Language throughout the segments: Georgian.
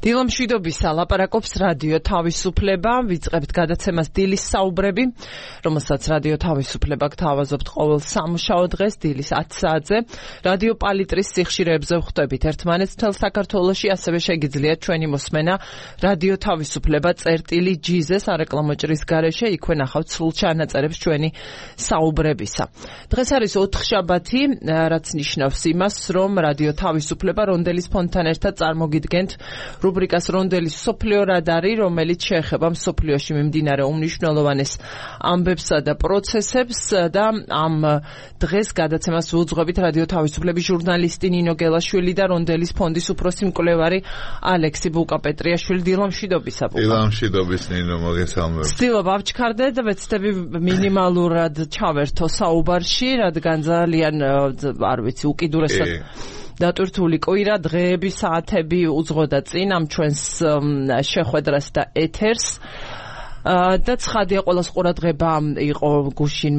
დილამშვიდობისა ლაპარაკობს რადიო თავისუფლება, ვიწყებთ გადაცემას დილის საუბრები, რომელსაც რადიო თავისუფლება გთავაზობთ ყოველ სამუშაო დღეს დილის 10 საათზე. რადიო პალიტრის სიხშირეებზე ვხვდებით ერთმანეთს მთელ საქართველოში, ასევე შეგიძლიათ ჩვენი მოსმენა რადიო თავისუფლება წერტილი G-ზე სარეკლამო ჭრის გარეშე, იქვე ნახავთ სრულ ჩანაწერებს ჩვენი საუბრებისა. დღეს არის ოთხშაბათი, რაც ნიშნავს იმას, რომ რადიო თავისუფლება რონდელის ფონდთან ერთად წარმოგიდგენთ რუბრიკას რონდელის მსოფლიო რადარი, რომელიც შეეხება მსოფლიოში მიმდინარე უმნიშვნელოვანეს ამბებსა და პროცესებს და ამ დღეს გადაცემას უძღვებით რადიო თავისუფლების ჟურნალისტი ნინო გელაშვილი და რონდელის ფონდის უფროსი მკვლევარი ალექსი ბუკა-პეტრიაშვილი. დილამშვიდობისა ბუკა. დილამშვიდობის ნინო, მოგესალმებით. ვცდილობ ავჩქარდეთ და ვეცდები მინიმალურად ჩავერთო საუბარში, რადგან ძალიან არ ვიცი უკიდურესად დატვირთული კვირა, დღეები, საათები უძღოდა წინ ამ ჩვენს შეხვედრას და ეთერს. და ცხადია ყველას ყურადღება იყო გუშინ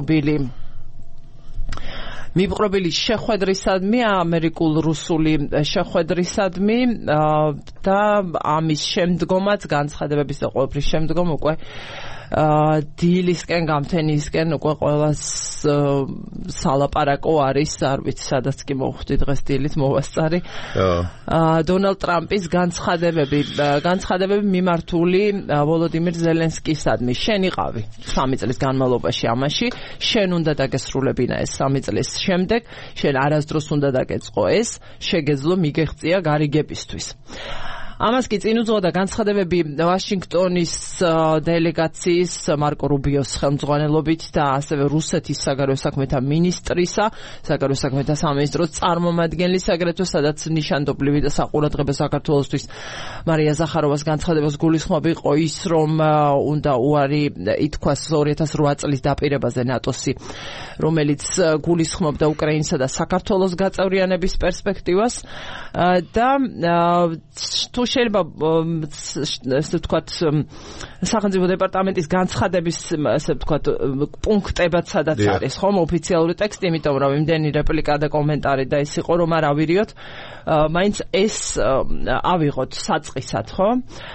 მიპყრობილი შეხვედრისადმი, ამერიკულ-რუსული შეხვედრისადმი და ამის შემდგომაც განცხადებების და ყოველფრის შემდგომ უკვე დილისკენ გამთენისკენ უკვე ყველას სალაპარაკო არის, არ ვიცი სადაც კი მოვხვდი დღეს დილით მოვასწარი. დონალდ ტრამპის განცხადებები მიმართული ვოლოდიმირ ზელენსკისადმი. შენ იყავი 3 წლის განმავლობაში ამაში, შენ უნდა დაგესრულებინა ეს 3 წლის შემდეგ, შენ არასდროს უნდა დაგეწყო ეს, შეგეძლო მიგეღწია გარიგებისთვის. ამას კი წინ უძღოდა განცხადებები ვაშინგტონის დელეგაციის მარკო რუბიოს ხელმძღვანელობით და ასევე რუსეთის საგარეო საქმეთა მინისტრისა, საგარეო საქმეთა სამინისტროს წარმომადგენლის, აგრეთვე სადაც ნიშანდობლივი და საყურადღებო საქართველოსთვის მარია ზახაროვას განცხადებას გულისხმობ იყო ის, რომ უნდა უარი ითქვას 2008 წლის დაპირებაზე ნატოსი, რომელიც გულისხმობდა უკრაინისა და საქართველოს გაწევრიანების პერსპექტივას და თუ შეიძლება ესე ვთქვათ სახელმწიფო დეპარტამენტის განცხადების ესე ვთქვათ პუნქტებად სადაც არის ხომ ოფიციალური ტექსტი, იმიტომ რომ იმდენი რეპლიკა და კომენტარი და ეს იყო რომ არ ავირიოთ, მაინც ეს ავიღოთ საწყისად, ხო?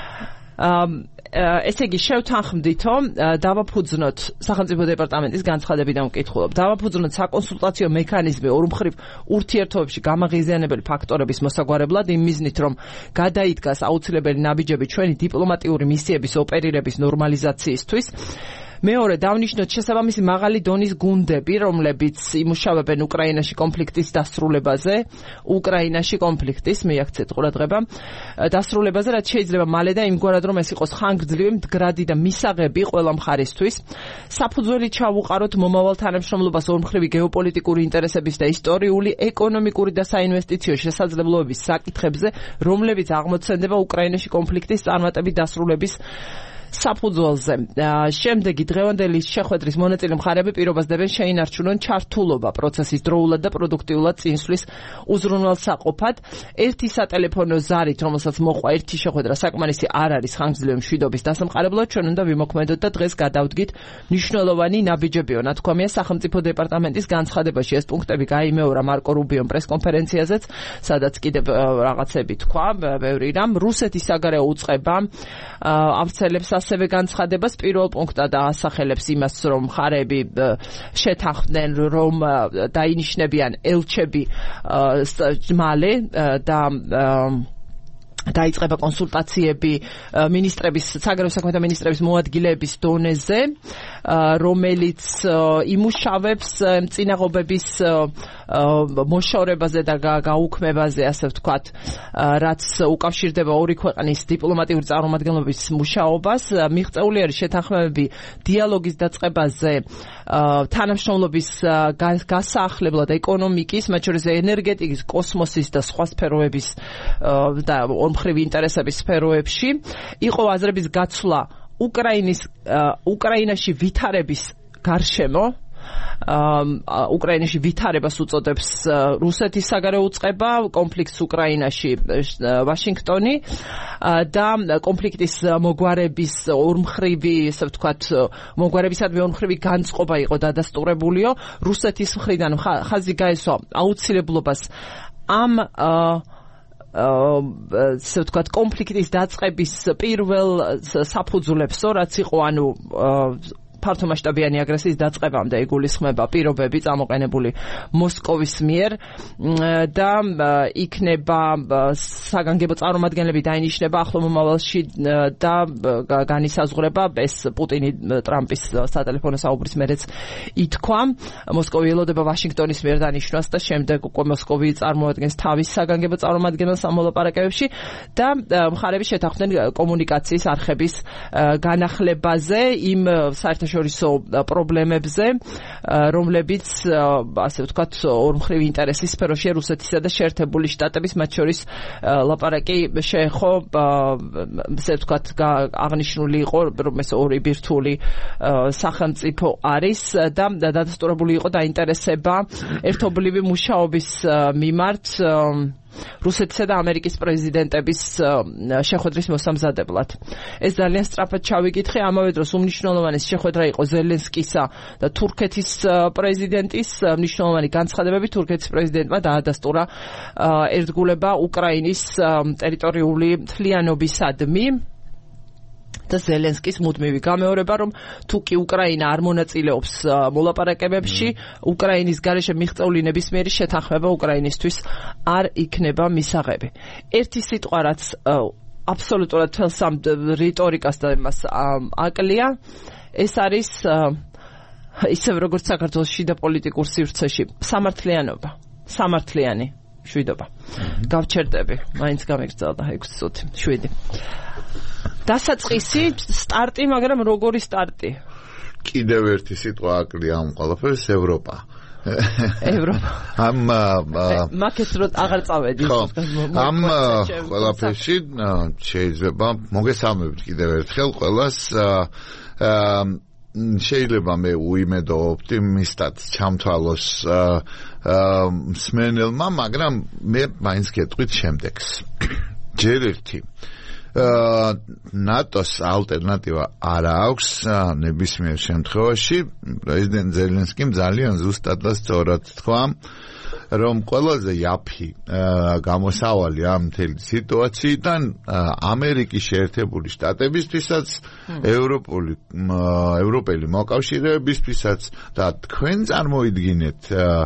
ესე იგი შევთანხმდითო, დავაფუძნოთ სახელმწიფო დეპარტამენტის განცხადებიდან ვკითხულობ. დავაფუძნოთ საკონსულტაციო მექანიზმი ორმხრივ ურთიერთობებში გამაღიზიანებელი ფაქტორების მოსაგვარებლად იმ მიზნით, რომ გადაიდგას აუცილებელი ნაბიჯები ჩვენი დიპლომატიური მისიების ოპერირების ნორმალიზაციისთვის. მეორე, დავნიშნოთ შესაბამისი მაღალი დონის გუნდები, რომლებიც იმუშავებენ უკრაინაში კონფლიქტის დასრულებაზე, მიაქცეთ ყურადღება, დასრულებაზე, რაც შეიძლება მალე და იმგვარად, რომ ეს იყოს ხანგრძლივი, მდგრადი და მისაღები ყველა მხარისთვის. საფუძველი ჩავუყაროთ მომავალ თანამშრომლობას ორმხრივი გეოპოლიტიკური ინტერესების და ისტორიული, ეკონომიკური და საინვესტიციო შესაძლებლობების საკითხებზე, რომლებიც აღმოცენდება უკრაინაში კონფლიქტის წარმატებით დასრულების საფუძველზე. შემდეგი დღევანდელი შეხვედრის მონაწილე მხარეები პირობას დებენ შეინარჩუნონ ჩართულობა პროცესის დროულად და პროდუქტიულად წინსვლის უზრუნველსაყოფად. ერთი სატელეფონო ზარით, რომელსაც მოყვა ერთი შეხვედრა, საკმარისი არ არის ხანგრძლივი მშვიდობის დასამყარებლად, ჩვენ უნდა ვიმოქმედოთ და დღეს გადავდგით მნიშვნელოვანი ნაბიჯებიო, ნათქვამია სახელმწიფო დეპარტამენტის განცხადებაში. ეს პუნქტები გაიმეორა მარკო რუბიომ პრესკონფერენციაზეც, სადაც კიდევ რაღაცები თქვა, ბევრი რამ. რუსეთის საგარეო უწყება ავრცელებს ასევე განცხადებას, პირველ პუნქტად ასახელებს იმას, რომ მხარეები შეთანხმდნენ, რომ დაინიშნებიან ელჩები მალე და დაიწყება კონსულტაციები საგარეო საქმეთა მინისტრების მოადგილეების დონეზე, რომელიც იმუშავებს წინაღობების მოშორებაზე და გაუქმებაზე, ასე ვთქვათ, რაც უკავშირდება ორი ქვეყნის დიპლომატიური წარმომადგენლობის მუშაობას. მიღწეული არის შეთანხმებები დიალოგის დაწყებაზე, თანამშრომლობის გასაახლებლად ეკონომიკის, მათ შორის ენერგეტიკის, კოსმოსის და სხვა სფეროების და ორმხრივი ინტერესების სფეროებში. იყო აზრების გაცვლა უკრაინაში ვითარების გარშემო, უკრაინაში ვითარებას უწოდებს რუსეთის საგარეო უწყება, კონფლიქტს უკრაინაში ვაშინგტონი და კონფლიქტის მოგვარების ორმხრივი, ესე ვთქვათ, მოგვარებისადმი ორმხრივი განწყობა იყო დადასტურებულიო. რუსეთის მხრიდან ხაზი გაესვა აუცილებლობას ამ ასე ვთქვათ, კონფლიქტის დაწყების პირველ საფუძვლებს, რაც იყო, ანუ ფართომასშტაბიანი აგრესიის დაწყებამდე იგულისხმება პირობები წამოყენებული მოსკოვის მიერ და იქნება საგანგებო წარმომადგენლები დაინიშნება ახლო მომავალში და განისაზღვრება ეს პუტინი ტრამპის სატელეფონო საუბრის მერეც ითქვა. მოსკოვი ელოდება ვაშინგტონის მიერ დანიშნვას და შემდეგ უკვე მოსკოვი წარმოადგენს თავის საგანგებო წარმომადგენელს ამ მოლაპარაკებებში და მხარები შეთანხმდნენ კომუნიკაციის არხების განახლებაზე იმ საერთაშორისო პრობლემებზე, რომლებიც ასე ვთქვათ ორმხრივ ინტერესის სფეროშია რუსეთისა და შეერთებული შტატების, მათ შორის ლაპარაკი შეეხო ასე ვთქვათ აღნიშნული იყო, რომ ეს ორი ბირთვული სახელმწიფო არის და დადასტურებული იყო დაინტერესება ერთობლივი მუშაობის მიმართ რუსეთისა და ამერიკის პრეზიდენტების შეხვედრის მოსამზადებლად. ეს ძალიან სწრაფად ჩავიკითხე, ამავე დროს უმნიშვნელოვანესი შეხვედრა იყო ზელენსკისა და თურქეთის პრეზიდენტის. მნიშვნელოვანი განცხადებები თურქეთის პრეზიდენტმა დაადასტურა ერთგულება უკრაინის ტერიტორიული მთლიანობისადმი. და ზელენსკის მუდმივი გამეორება, რომ თუ კი უკრაინა არ მონაწილეობს მოლაპარაკებებში, უკრაინის გარეშე მიღწეული ნებისმიერი შეთანხმება უკრაინისთვის არ იქნება მისაღები. ერთი სიტყვა, რაც აბსოლუტურად თელს ამ რიტორიკას და იმას აკლია, ეს არის ისევ როგორც საქართველოს შიდა პოლიტიკურ სივრცეში სამართლიანობა, სამართლიანი შვიდობა. გავჩერდები, მაინც გამიგრძელდა 6 წუთი, 7. დასაწყისი სტარტი, მაგრამ როგორი სტარტი? კიდევ ერთი სიტყვა აკლია ამ ყველაფერს, ევროპა. ევროპა. მაკეთ რო აღარ წავედი. ამ ყველაფერში შეიძლება მოგესალმებით კიდევ ერთხელ ყველას შეიძლება მე უიმედო ოპტიმისტად ჩამთვალოს მსმენელმა, მაგრამ მე მაინც გეტყვით შემდეგს. ჯერ ერთი ნატოს ალტერნატივა არ აქვს ნებისმიერ შემთხვევაში. პრეზიდენტ ზელენსკიმ ძალიან ზუსტად და სწორად თქვა, რომ ყველაზე იაფი გამოსავალი ამ მთელი სიტუაციიდან ამერიკის შეერთებული შტატებისთვისაც, ევროპელი მოკავშირეებისთვისაც და თქვენ წარმოიდგინეთ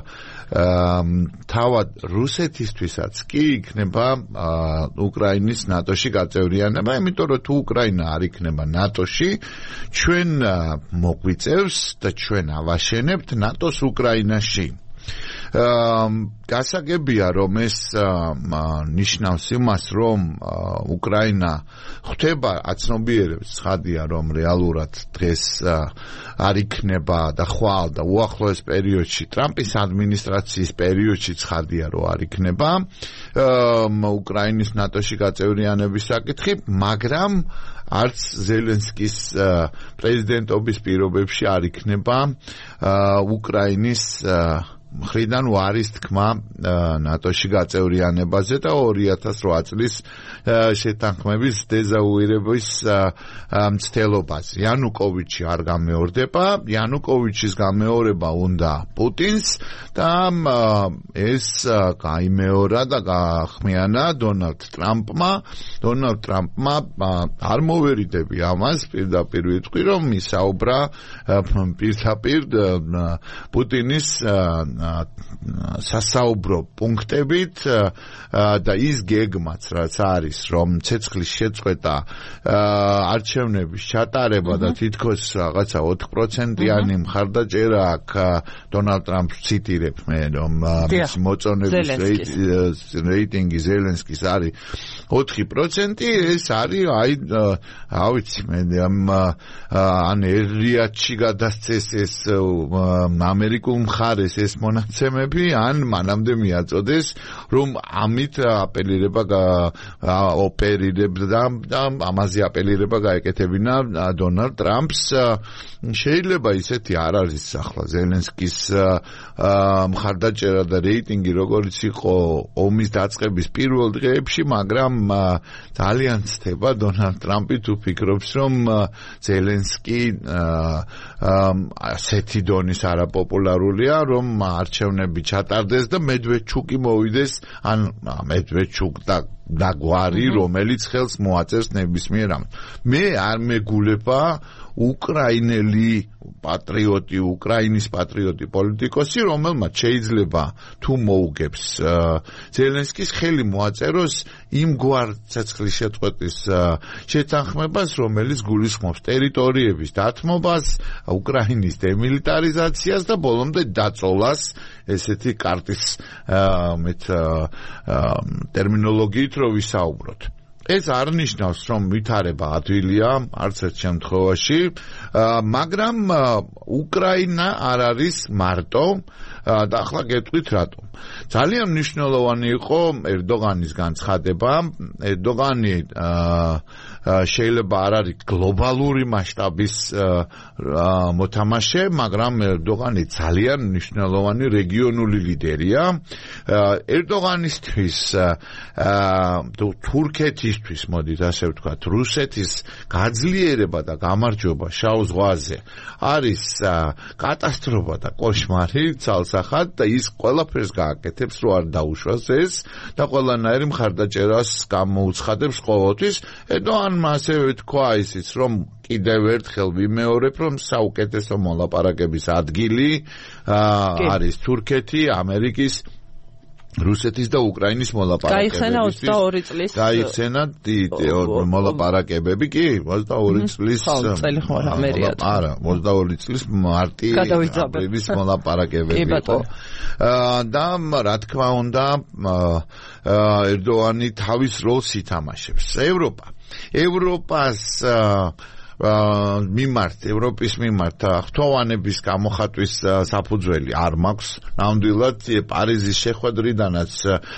თავად რუსეთისთვისაც კი იქნება უკრაინის ნატოში გაწევრიანება, იმიტომ რომ თუ უკრაინა არ იქნება ნატოში, ჩვენ მოგვიწევს და ჩვენ ავაშენებთ ნატოს უკრაინაში. გასაგებია, რომ ეს ნიშნავს იმას, რომ უკრაინა ხვდება აცნობიერებს, ცხადია, რომ რეალურად დღეს არ იქნება და ხვალ და უახლოეს პერიოდში, ტრამპის ადმინისტრაციის პერიოდში ცხადია, რომ არ იქნება უკრაინის ნატოში გაწევრიანების საკითხი, მაგრამ არც ზელენსკის პრეზიდენტობის პირობებში არ იქნება უკრაინის მხრიდან უარის თქმა ნატოში გაწევრიანებაზე და 2008 წლის შეთანხმების დეზავუირების მცდელობაზე. იანუკოვიჩი არ გამეორდება, იანუკოვიჩის გამეორება უნდა პუტინს და ეს გაიმეორა და გაახმიანა დონალდ ტრამპმა. დონალდ ტრამპმა არ მოვერიდები ამას, პირდაპირ ვიტყვი, რომ ისაუბრა პირდაპირ პუტინის სასაუბრო პუნქტებით და ის გეგმაც რაც არის, რომ ცეცხლის შეწყვეტა, არჩევნების ჩატარება და თითქოს რაღაცა 4%-იანი მხარდაჭერა აქვს. დონალდ ტრამპს ციტირებ მე, რომ მის მოწონების რეიტინგი ზელენსკის არის 4%, ეს არის ავიცი მე ან რიადში გადასცეს ეს ამერიკულ მხარეს ეს მონაცემები, ან მანამდე მიაწოდეს, რომ ამით ოპერირება და ამაზე ოპერირება გაეკეთებინა დონალდ ტრამპს. შეიძლება ისეთი არ არის ახლა ზელენსკის მხარდაჭერა და რეიტინგი როგორც იყო ომის დაწყების პირველ დღეებში, მაგრამ ძალიან ცდება დონალდ ტრამპი თუ ფიქრობს, რომ ზელენსკი ასეთი დონის არაპოპულარულია, რომ არჩევნები ჩატარდეს და მედვედჩუკი მოვიდეს, ან მედვედჩუკ და გვარი, რომელიც ხელს მოაწერს ნებისმიერ ამას. მე არ მეგულება უკრაინელი პატრიოტი, უკრაინის პატრიოტი პოლიტიკოსი, რომელმაც შეიძლება თუ მოუგებს ზელენსკის ხელი მოაწეროს იმგვარ ცეცხლის შეწყვეტის შეთანხმებას, რომელიც გულისხმობს ტერიტორიების დათმობას, უკრაინის დემილიტარიზაციას და ბოლომდე დაწოლას, ესეთი კარტის ტერმინოლოგიით რო ვისაუბროთ. ეს არ ნიშნავს, რომ ვითარება ადვილია არც ერთ შემთხვევაში, მაგრამ უკრაინა არ არის მარტო და ახლა გეტყვით რატომ. ძალიან მნიშვნელოვანი იყო ერდოღანის განცხადება. ერდოღანი შეიძლება არ არის გლობალური მასშტაბის მოთამაშე, მაგრამ ერდოღანი ძალიან მნიშვნელოვანი რეგიონული ლიდერია. ერდოღანისთვის თურქეთისთვის, მოდით ასე ვთქვათ, რუსეთის გაძლიერება და გამარჯვება შავ ზღვაზე არის კატასტროფა და კოშმარი ცალსახად და ის ყველაფერს გააკეთებს, რომ არ დაუშვას ეს და ყველანაირი მხარდაჭერას გამოუცხადებს ყოველთვის. ერდოღანმა ასევე თქვა ისიც, რომ კიდევ ერთხელ ვიმეორებ, რომ საუკეთესო მოლაპარაკების ადგილი არის თურქეთი, ამერიკის, რუსეთის და უკრაინის მოლაპარაკებებისთვის. გაიხსენა 22 წლის. გაიხსენა მოლაპარაკებები, კი, 22 წლის. არა, 22 წლის მარტი აპრილის მოლაპარაკებები იყო. და რა თქმა უნდა, ერდოღანი თავის როლს ითამაშებს. ევროპას ევროპის მიმართ ხთოვანების გამოხატვის საფუძველი არ მაქვს. ნამდვილად პარიზის შეხვედრიდანაც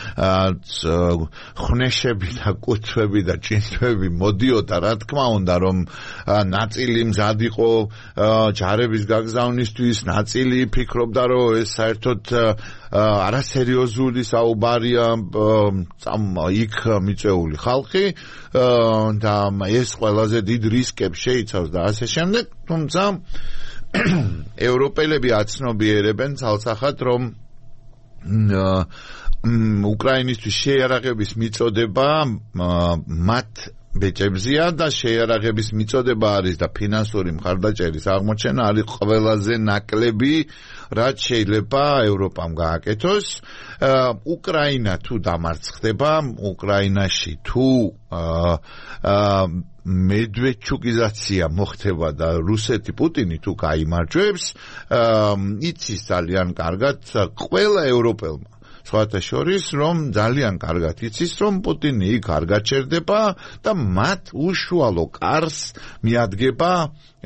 ხნეშები და კუთვები და ჭინთვები მოდიოდა, რა თქმა უნდა, რომ ნაწილი მზად იყო ჯარების გაგზავნისთვის, ნაწილი ფიქრობდა, რომ ეს საერთოდ არასერიოზული საუბარია იქ მიწეული ხალხი და ეს ყველაზე დიდ რისკებს შეიცავს და ასე შემდეგ, თუმცა ევროპელები აცნობიერებენ ცალსახად, რომ უკრაინისთვის შეიარაღების მიწოდება მათ ბეჭებზია და შეიარაღების მიწოდება არის და ფინანსური მხარდაჭერის აღმოჩენა არის ყველაზე ნაკლები, რაც შეიძლება ევროპამ გააკეთოს. უკრაინა თუ დამარცხდება, უკრაინაში თუ მედვედჩუკიზაცია მოხდება და რუსეთი პუტინი თუ გაიმარჯვებს, იცის ძალიან კარგად ყველა ევროპელმა, სხვათა შორის, რომ ძალიან კარგად იცის, რომ პუტინი იქ არ გაჩერდება და მათ უშუალო კარს მიადგება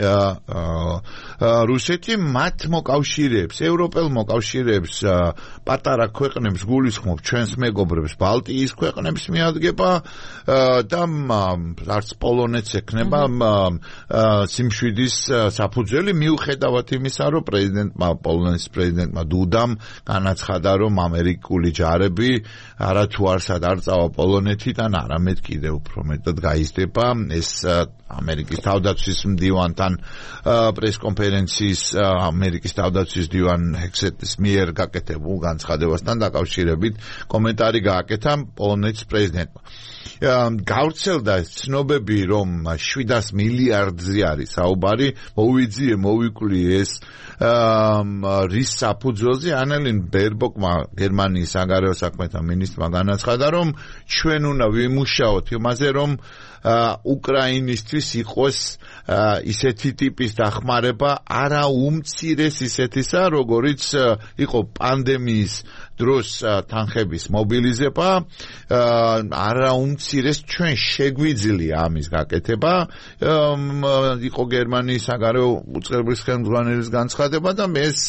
რუსეთი, მათ მოკავშირეებს, ევროპელ მოკავშირეებს, პატარა ქვეყნებს გულისხმობ ჩვენს მეგობრებს, ბალტიის ქვეყნებს მიადგება და არც პოლონეთს ექნება სიმშვიდის საფუძველი, მიუხედავად იმისა, რომ პოლონეთის პრეზიდენტმა დუდამ განაცხადა, რომ ამერიკული ჯარები არათუ არსად არ წავა პოლონეთიდან, არამედ კიდევ უფრო მეტად გაიზრდება. ეს ამერიკის თავდაცვის მდივანთან პრესკონფერენციის ამერიკის თავდაცვის მდივან ჰექსეტის მიერ გაკეთებულ განცხადებასთან დაკავშირებით კომენტარი გააკეთა პოლონეთის პრეზიდენტმა. გავრცელდა ცნობები, რომ 700 მილიარდზე არის საუბარი, მოვიკვლიე ეს რის საფუძველზე. ანელინ ბერბოკმა, გერმანიის საგარეო საქმეთა მინისტრმა განაცხადა, რომ ჩვენ უნდა ვიმუშაოთ იმაზე, რომ უკრაინისთვის იყოს ისეთი ტიპის დახმარება, არა უმცირეს ისეთისა, როგორიც იყო პანდემიის დროს თანხების მობილიზება, არა უმცირეს ჩვენ შეგვიძლია ამის გაკეთება. იყო გერმანიის საგარეო უწყებლის ხელმძღვანელის განცხადება და ეს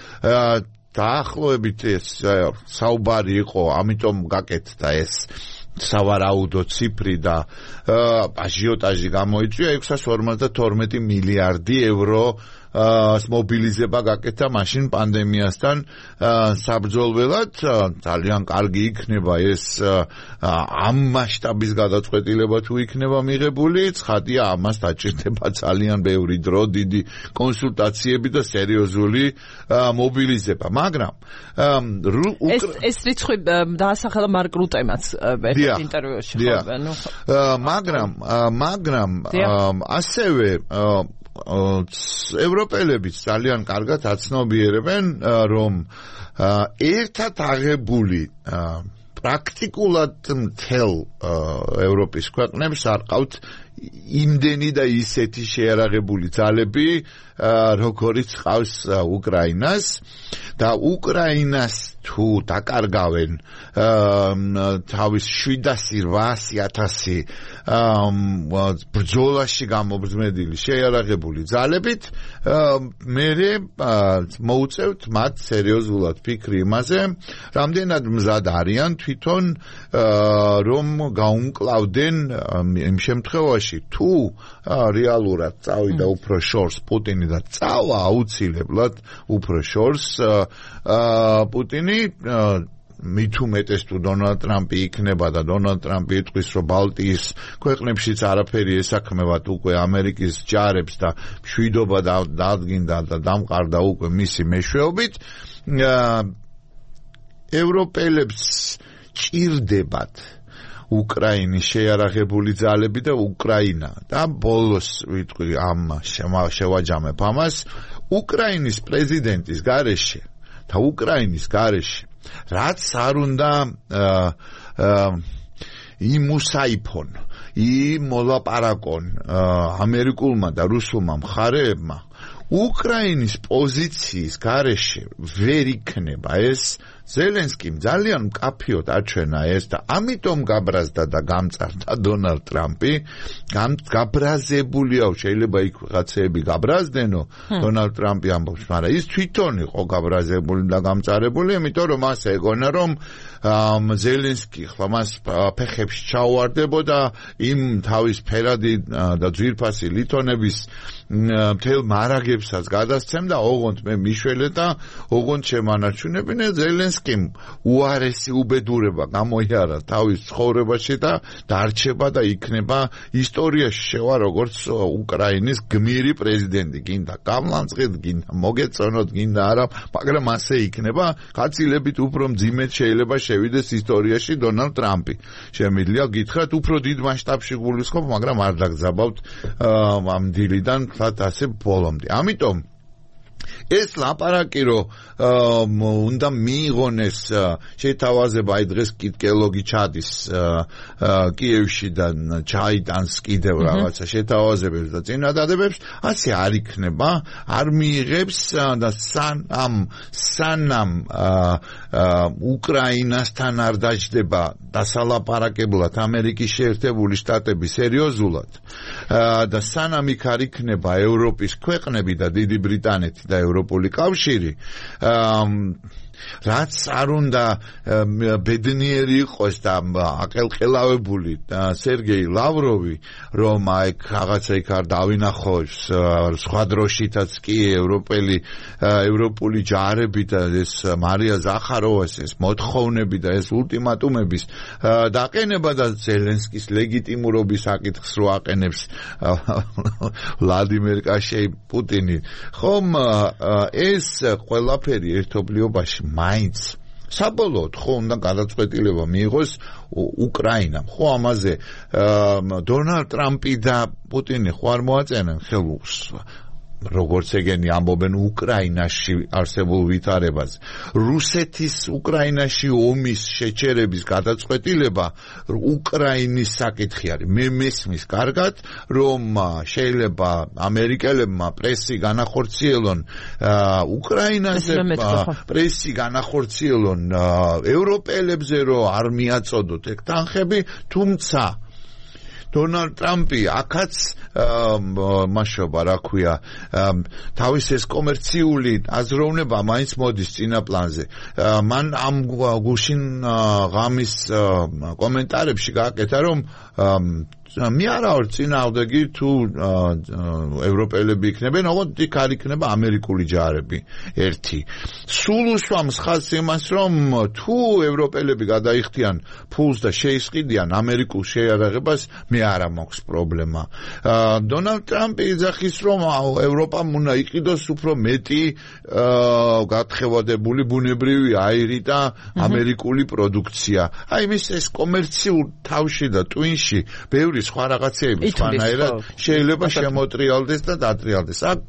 დაახლოებით ეს საუბარი იყო, ამიტომ გაკეთდა ეს სავარაუდო ციფრი და აჟიოტაჟი გამოიწვია 652 მილიარდი ევრო მობილიზება გაკეთა მაშინ პანდემიასთან საბრძოლველად ძალიან კარგი იქნება ეს ამ მასშტაბის გადაწყვეტილება თუ იქნება მიღებული ცხადია ამას დაჭირდება ძალიან ბევრი დრო დიდი კონსულტაციები და სერიოზული მობილიზება მაგრამ ეს რიცხვი დაასახელა მარკ რუტემაც ერთ ინტერვიუში მაგრამ ასევე ევროპელებიც ძალიან კარგად აცნობიერებენ რომ ერთად აღებული პრაქტიკულად მთელ ევროპის ქვეყნებს არ ყავთ იმდენი და ისეთი შეიარაღებული ძალები როგორიც ყავს უკრაინას და უკრაინას თუ დაკარგავენ თავის 700-800 ბრძოლაში გამობრძმედილი შეიარაღებული ძალებით მერე მოუწევთ მათ სერიოზულად ფიქრი იმაზე რამდენად მზად არიან თვითონ რომ გაუმკლავდნენ იმ შემთხვევაში თუ რეალურად წავიდა უფრო შორს პუტინი და წავა აუცილებლად უფრო შორს პუტინი მით უმეტეს თუ დონალდ ტრამპი იქნება და დონალდ ტრამპი იტყვის რომ ბალტიის ქვეყნებშიც არაფერი ესაქმევათ უკვე ამერიკის ჯარებს და მშვიდობა დადგინდა და დამყარდა უკვე მისი მეშვეობით ევროპელებს ჭირდებათ უკრაინის შეიარაღებული ძალები და უკრაინა და ბოლოს ვიტყვი ამ შევაჯამებ ამას უკრაინის პრეზიდენტის გარეშე და უკრაინის გარეშე რაც არ უნდა იმუსაიფონ იმოლაპარაკონ ამერიკულმა და რუსულმა მხარეებმა უკრაინის პოზიციის გარეშე ვერ იქნება ეს ზელენსკიმ ძალიან მკაფიოდ აჩვენა ეს და ამიტომ გაბრაზდა და გამწარდა დონალდ ტრამპი გაბრაზებულია შეიძლება იქ რაღაცეები გაბრაზდენო დონალდ ტრამპი ამბობს მაგრამ ის თვითონ იყო გაბრაზებული და გამწარებული იმიტომ რომ მას ეგონა რომ ზელენსკი ხლა მას ფეხებში ჩაუვარდებოდა იმ თავის ფერადი და ძვირფასი ლითონების მთელ მარაგებსაც გადასცემდა ოღონდ მე მიშველე და ოღონდ შემანარჩუნებინე ზელენსკიმ უარესი უბედურება გამოიარა თავის ცხოვრებაში და დარჩება და იქნება ისტორიაში შევა როგორც უკრაინის გმირი პრეზიდენტი გინდა გამლანწყეთ გინდა მოგეწონოთ გინდა არა მაგრამ ასე იქნება ხაცილებით უფრო მძიმედ შეიძლება შევიდეს ისტორიაში დონალდ ტრამპი შემიძლია გითხრათ უფრო დიდ მასშტაბში გულისხმობ მაგრამ არ დაგზაბავთ ამ დილიდან ასე ბოლომდე ამიტომ ეს ლაპარაკი რომ უნდა მიიღონეს შეთავაზება აი დღეს კითხელოგი ჩადის კიევში და ჩაიტანს კიდევ რაღაცა შეთავაზებებს და წინადადებებს ასე არ იქნება არ მიიღებს და სანამ უკრაინასთან არ დაждდება დასალაპარაკებლად ამერიკის შეერთებული შტატები სერიოზულად და სანამ იქ არ იქნება ევროპის ქვეყნები და დიდი ბრიტანეთი და ევროპული კავშირი რაც არ უნდა ბედნიერი იყოს და აყელყელავებული სერგეი ლავროვი რომ აი რაღაცა იქ არ დავინახოს სხვა დროშითაც კი ევროპული ჯარები და ეს მარია ზახაროვას ეს მოთხოვნები და ეს ულტიმატუმების დაყენება და ზელენსკის ლეგიტიმურობის საკითხს რო აყენებს ვლადიმერ კაშეი პუტინი ხომ ეს ყველაფერი ერთობლიობაში მაინც საბოლოოდ ხო უნდა გადაწყვეტილება მიიღოს უკრაინამ ხო ამაზე დონალდ ტრამპი და პუტინი ხო არ მოაწენენ ხელს როგორც ეგენი ამბობენ უკრაინაში არსებულ ვითარებას რუსეთის უკრაინაში ომის შეჩერების გადაწყვეტილება უკრაინის საკითხი არის მე მესმის კარგად რომ შეიძლება ამერიკელებმა პრესი განახორციელონ უკრაინაზე პრესი განახორციელონ ევროპელებზე რომ არ მიაწოდოთ ეგ თანხები თუმცა დონალდ ტრამპი აქაც მაშობა რა ქვია თავის ეს კომერციული აზროვნება მაინც მოდის წინა პლანზე მან ამ გუშინ ღამის კომენტარებში გააკეთა რომ მე არა ვარ წინააღმდეგი თუ ევროპელები იქნებენ, ოღონდ იქ არ იქნება ამერიკული ჯარები ერთი. სულ უსვამს ხაზს იმას, რომ თუ ევროპელები გადაიხდიან ფულს და შეისყიდიან ამერიკულ შეიარაღებას, მე არა მაქვს პრობლემა. დონალდ ტრამპი იძახის, რომ ევროპამ უნდა იყიდოს უფრო მეტი გათხევადებული ბუნებრივი აირი და ამერიკული პროდუქცია. აი მის ეს კომერციულ თავში და ტვინში ბევრი სხვა რაღაცეები სხვანაირად შეიძლება შემოტრიალდეს და დატრიალდეს. აქ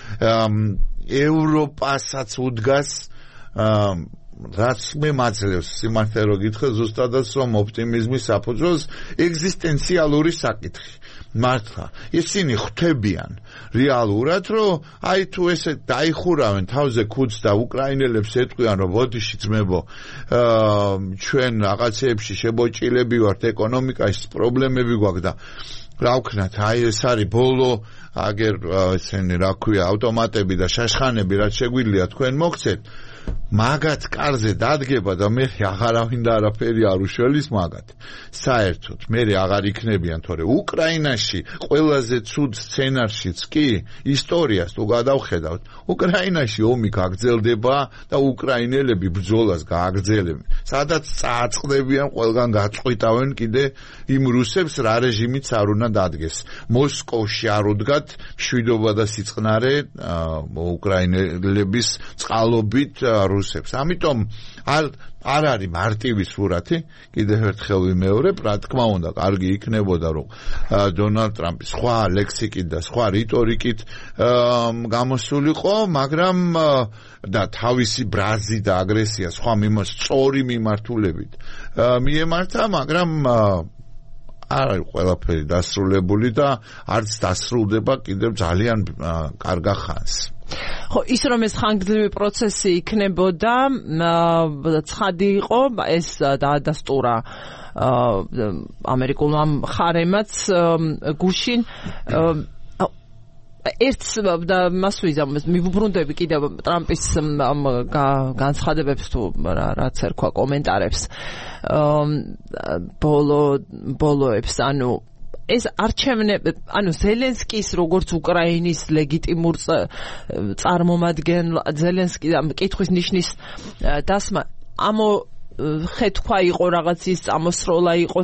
ევროპასაც უდგას რაც მე მაძლევს სიმართლე რო გითხრა ზუსტადაც რომ ოპტიმიზმის საფუძველს ეგზისტენციალური საკითხი. მართლა ისინი ხვდებიან რეალურად რომ აი თუ ესე დაიხურავენ თავზე ქუდს და უკრაინელებს ეტყვიან რომ ბოდიში ძმებო ჩვენ რაღაცეებში შებოჭილები ვართ ეკონომიკაში პრობლემები გვაქვს და რა ვქნათ აი ეს არის ბოლო აგერ ესენი რა ქვია ავტომატები და შაშხანები რაც შეგვიძლია თქვენ მოგცეთ მაგათ კარზე დადგება და მე აღარავინ და არაფერი არ უშველის მაგათ საერთოდ მე აღარ იქნებიან თორე უკრაინაში ყველაზე ცუდ სცენარშიც კი ისტორიას თუ გადავხედავთ უკრაინაში ომი გაგრძელდება და უკრაინელები ბრძოლას გააგრძელებენ სადაც წააწყდებიან ყველგან გაწყვიტავენ კიდე იმ რუსებს რა რეჟიმიც არ უნდა დადგეს მოსკოვში არ უდგათ მშვიდობა და სიწყნარე უკრაინელების წყალობით რუსებს. ამიტომ არ არის მარტივი სურათი, კიდევ ერთხელ ვიმეორებ, რა თქმა უნდა, კარგი იქნებოდა რომ დონალდ ტრამპი სხვა ლექსიკით და სხვა რიტორიკით გამოსულიყო, მაგრამ და თავისი ბრაზი და აგრესია სხვა სწორი მიმართულებით მიემართა, მაგრამ არ არის ყველაფერი დასრულებული და არც დასრულდება კიდევ ძალიან კარგა ხანს. ხო ის რომ ეს ხანგრძლივი პროცესი იქნებოდა ცხადი იყო ეს დაადასტურა ამერიკულმა მხარემაც გუშინ ერთს და მას ვიზამს მივუბრუნდები კიდევ ტრამპის განცხადებებს თუ რაც ერქვა კომენტარებს ბოლოებს ანუ ეს არჩევნები ანუ ზელენსკის როგორც უკრაინის ლეგიტიმურ წარმომადგენელ ზელენსკი კითხვის ნიშნის დასმა ამოხეთქვა იყო რაღაც ის წამოსროლა იყო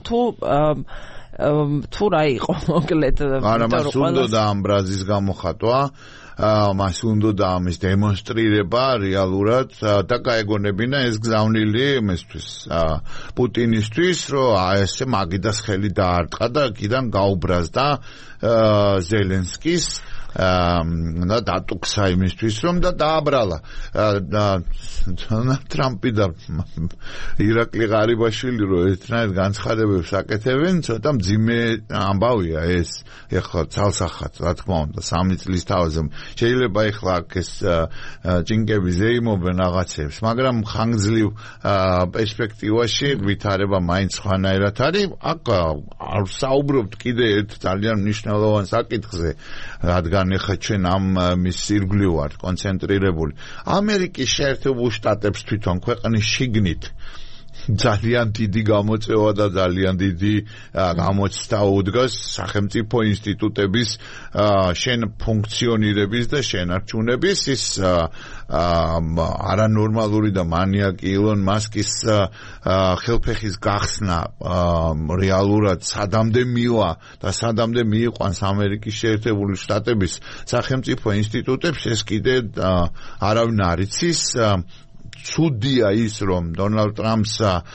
თუ რა იყო მოკლედ არა მას უნდა ამ ბრაზის გამოხატვა მას უნდა ამის დემონსტრირება რეალურად და გაეგონებინა ეს გზავნილი იმისთვის პუტინისთვის რომ ესე მაგიდას ხელი დაარტყა და კიდან გაუბრაზდა ზელენსკის და დატუქსა იმისთვის რომ და დააბრალა დონალდ ტრამპი და ირაკლი ღარიბაშვილი რომ ერთნაირად განცხადებებს აკეთებენ ცოტა მძიმე ამბავია ეს ეხლა ცალსახად რა თქმა უნდა 3 წლის თავზე შეიძლება ეხლა ეს ჭინკები ზეიმობენ რაღაცებს მაგრამ ხანგრძლივ პერსპექტივაში ვითარება მაინც სხვანაირად არის აქ არ საუბრობთ კიდე ერთ ძალიან მნიშვნელოვან საკითხზე რადგან ეხლა ჩვენ ამ მის ირგვლივ ვართ კონცენტრირებული ამერიკის შეერთებულ შტატებს თვითონ ქვეყნის შიგნით ძალიან დიდი გამოწვევა და ძალიან დიდი გამოცდა უდგას სახელმწიფო ინსტიტუტების ფუნქციონირების და შენარჩუნების ის არანორმალური და მანიაკი ილონ მასკის ხელფეხის გახსნა რეალურად სადამდე მივა და სადამდე მიიყვანს ამერიკის შეერთებული შტატების სახელმწიფო ინსტიტუტებს ეს კიდე არავინ არ იცის ცუდია ის რომ დონალდ ტრამპს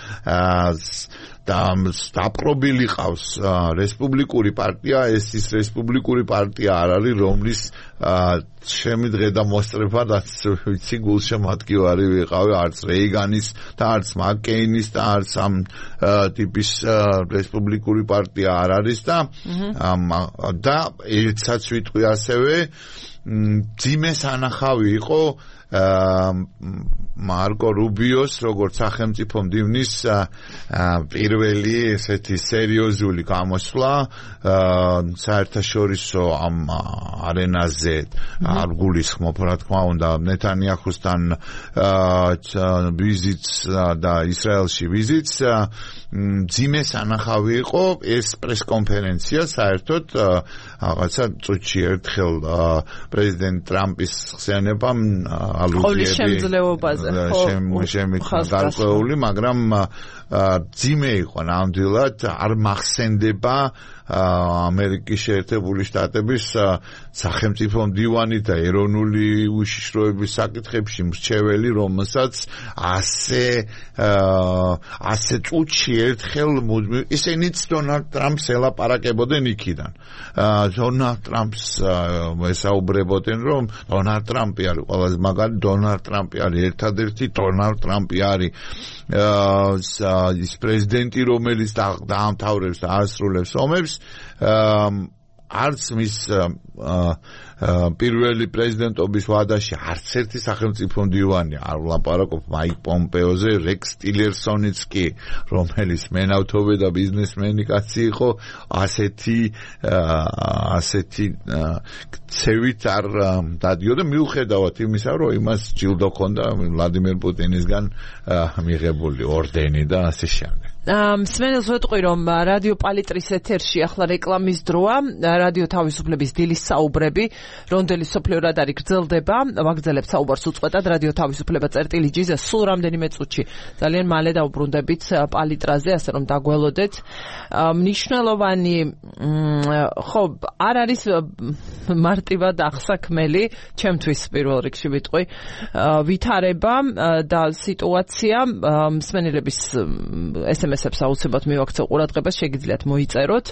დაპყრობილი ყავს რესპუბლიკური პარტია ეს ის რესპუბლიკური პარტია არ არის რომლის შემიძლია და მოსწრება ვიცი გულშემატკივარი ვიყავი არც რეიგანის და არც მაკკეინის და არც ამ ტიპის რესპუბლიკური პარტია არ არის და ერთსაც ვიტყვი ასევე ძიმე სანახავი იყო მარკო რუბიოს როგორც სახელმწიფო მდივნის პირველი ესეთი სერიოზული გამოსვლა საერთაშორისო ამ არენაზე არ გულისხმობ რა თქმა უნდა ნეთანიაჰუსთან ვიზიტს და ისრაელში ვიზიტს ძიმე სანახავი იყო ეს პრესკონფერენცია საერთოდ რაღაცა წუთში ერთხელ პრეზიდენტ ტრამპის ხსენებამ ალუზიები შემძლეობაზე გარკვეული მაგრამ ძიმე იყო ნამდვილად არ მახსენდება ამერიკის შეერთებული შტატების სახელმწიფო მდივანი და ეროვნული უშიშროების საკითხებში მრჩეველი რომელსაც ასე წუთში ერთხელ ისინიც დონალდ ტრამპს ელაპარაკებოდნენ იქიდან დონალდ ტრამპს ესაუბრებოდნენ რომ დონალდ ტრამპი არის ყველაზე მაგარი დონალდ ტრამპი არის ერთადერთი დონალდ ტრამპი არის ის პრეზიდენტი რომელიც დაამთავრებს და ასრულებს ომებს არც მის პირველი პრეზიდენტობის ვადაში არც ერთი სახელმწიფო მდივანი არ ვლაპარაკობ მაიკ პომპეოზე რეკს ტილერსონიც კი რომელიც მენავთობე და ბიზნესმენი კაცი იყო ასეთი ცევით არ დადიოდა მიუხედავად იმისა რომ იმას ჯილდო ჰქონდა ვლადიმერ პუტინისგან მიღებული ორდენი და ასე შემდეგ მსმენელს ვეტყვი რომ რადიო პალიტრის ეთერში ახლა რეკლამის დროა რადიო თავისუფლების დილის საუბრები რონდელი სოფლიო რადარი გრძელდება ვაგრძელებთ საუბარს უწყვეტად რადიო თავისუფლება წერტილი-ჯიზე სულ რამდენიმე წუთში ძალიან მალე დავუბრუნდებით პალიტრაზე ასე რომ დაგველოდეთ მნიშვნელოვანი ხო არ არის მარტივად აღსაქმელი ჩემთვის პირველ რიგში ვიტყვი ვითარება და სიტუაცია მსმენელების SMS-ებს აუცილებლად მივაქცევ ყურადღებას შეგიძლიათ მოიწეროთ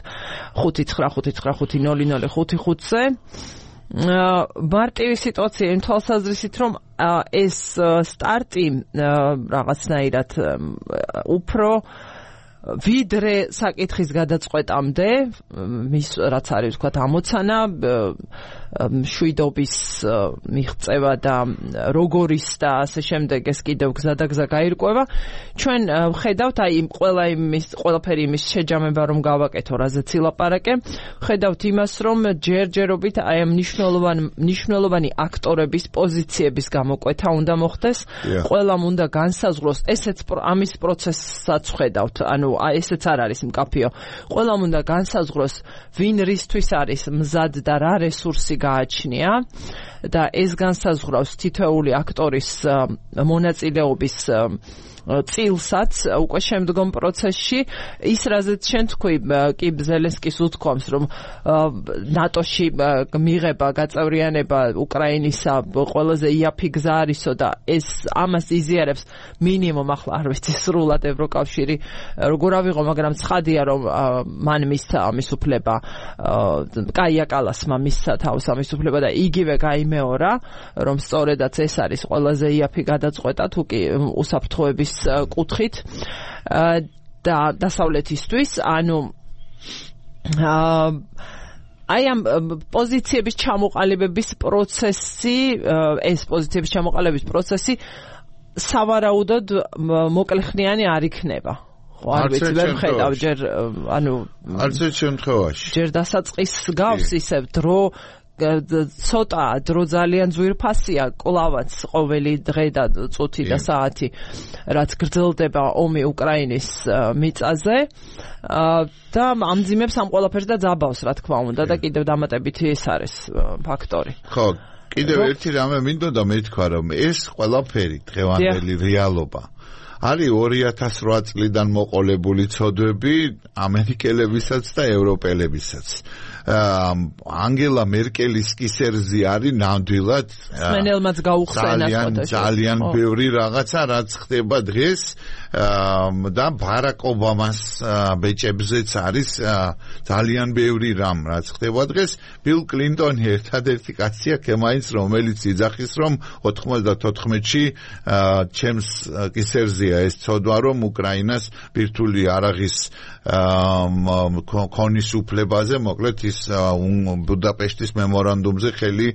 595550055-ზე მარტივი სიტუაცია იმ თვალსაზრისით რომ ეს სტარტი რაღაცნაირად უფრო ვიდრე საკითხის გადაწყვეტამდე მის რაც არის ვთქვათ ამოცანა შვიდობის მიღწევა და როგორის და ასე შემდეგ ეს კიდევ გზადაგზა გაირკვევა ჩვენ ხედავთ აი ყველაფერი იმის შეჯამება რომ გავაკეთო რაზეც ილაპარაკე ხედავთ იმას რომ ჯერჯერობით აი ამ მნიშვნელოვანი აქტორების პოზიციების გამოკვეთა უნდა მოხდეს ყველამ უნდა განსაზღვროს ესეც ამის პროცესსაც ხედავთ ანუ ესეც არ არის მკაფიო ყველამ უნდა განსაზღვროს ვინ რისთვის არის მზად და რა რესურსი გააჩნია და ეს განსაზღვრავს თითოეული აქტორის მონაწილეობის წილსაც უკვე შემდგომ პროცესში ის რაზეც შენ თქვი კი ზელენსკის უთქვამს რომ ნატოში მიღება გაწევრიანება უკრაინისა ყველაზე იაფი გზა არისო და ეს ამას იზიარებს მინიმუმ ახლა არ ვიცი სრულად ევროკავშირი როგორ ავიღო მაგრამ ცხადია რომ მან მისცა ამის უფლება კაია კალასმა მისცა თავს ამის უფლება და იგივე გაიმეორა რომ სწორედაც ეს არის ყველაზე იაფი გადაწყვეტა თუ კი უსაფრთხოების კუთხით და დასავლეთისთვის ანუ აი ამ პოზიციების ჩამოყალიბების პროცესი ეს პოზიციების ჩამოყალიბების პროცესი სავარაუდოდ მოკლეხნიანი არ იქნება ხო არ ვიცი ვერ ხედავ ჯერ ანუ არც ერთ შემთხვევაში ჯერ დასაწყის გავს ისევ დრო ცოტა დრო ძალიან ძვირფასია კლავაც ყოველი დღე და წუთი და საათი რაც გრძელდება ომი უკრაინის მიწაზე და ამძიმებს ამ ყველაფერს და ძაბავს რა თქმა უნდა და კიდევ დამატებითი ეს არის ფაქტორი ხო კიდევ ერთი რამე მინდოდა მეთქვა რომ ეს ყველაფერი დღევანდელი რეალობა არის 2008 წლიდან მოყოლებული ცოდვები ამერიკელებისაც და ევროპელებისაც ანგელა მერკელის კისერზე არის ნამდვილად სმენელმაც გაუხსენა ძალიან ბევრი რაღაცა რაც ხდება დღეს და ბარაკ ობამას ბეჭებზეც არის ძალიან ბევრი რამ რაც ხდება დღეს ბილ კლინტონი ერთადერთი კაცია კემაინც რომელიც იძახის რომ 94-ში ჩემს კისერზეა ეს ცოდვა რომ უკრაინას ბირთვული არაღის ქონის უფლებაზე მოკლედ ის ბუდაპეშტის მემორანდუმზე ხელი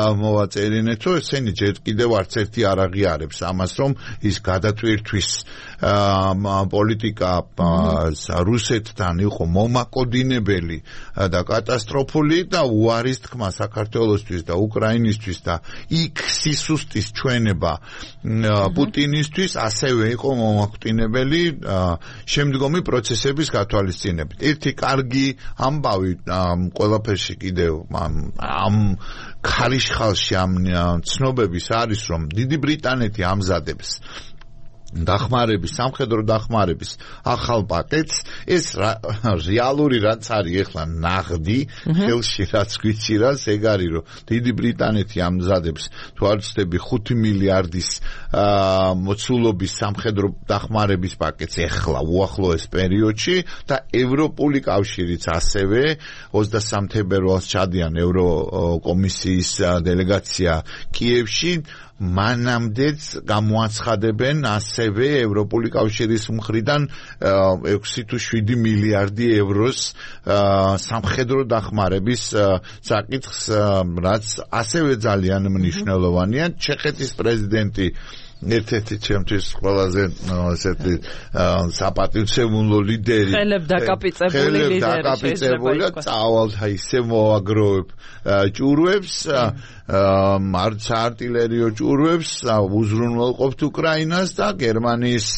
მოვაწერინა თუ ესენი ჯერ კიდევ არც ერთი არ აღიარებს ამას რომ ის გადატვირთვის პოლიტიკა რუსეთთან იყო მომაკოდინებელი და კატასტროფული და უარის თქმა საქართველოსთვის და უკრაინისთვის და იქ სისუსტის ჩვენება პუტინისთვის ასევე იყო მომაკვდინებელი შემდგომი პროცესების გათვალისწინებით. ერთი კარგი ამბავი ყველაფერში კიდევ ამ ქარიშხალში ამ ცნობების არის, რომ დიდი ბრიტანეთი ამზადებს დახმარების, სამხედრო დახმარების ახალ პაკეტს, ეს რეალური რაც არის ახლა ნაღდი, ხელში რაც გვიჭირავს, ეგ არის, რომ დიდი ბრიტანეთი ამზადებს თუ არ ვცდები 5 მილიარდის მოცულობის სამხედრო დახმარების პაკეტს ახლა უახლოეს პერიოდში და ევროპული კავშირიც ასევე 23 თებერვალს ჩადიან ევროკომისიის დელეგაცია კიევში მანამდეც გამოაცხადებენ ასევე ევროპული კავშირის მხრიდან 6 თუ 7 მილიარდი ევროს სამხედრო დახმარების საკითხს, რაც ასევე ძალიან მნიშვნელოვანია. ჩეხეთის პრეზიდენტი ერთ-ერთი ჩემთვის ყველაზე ესეთი საპატივცემულო ლიდერი ხელებ დაკაპიწებული ლიდერი და წავალ ისე მოაგროვებ ჭურვებს არც არტილერიო ჭურვებს უზრუნველყოფთ უკრაინას და გერმანიის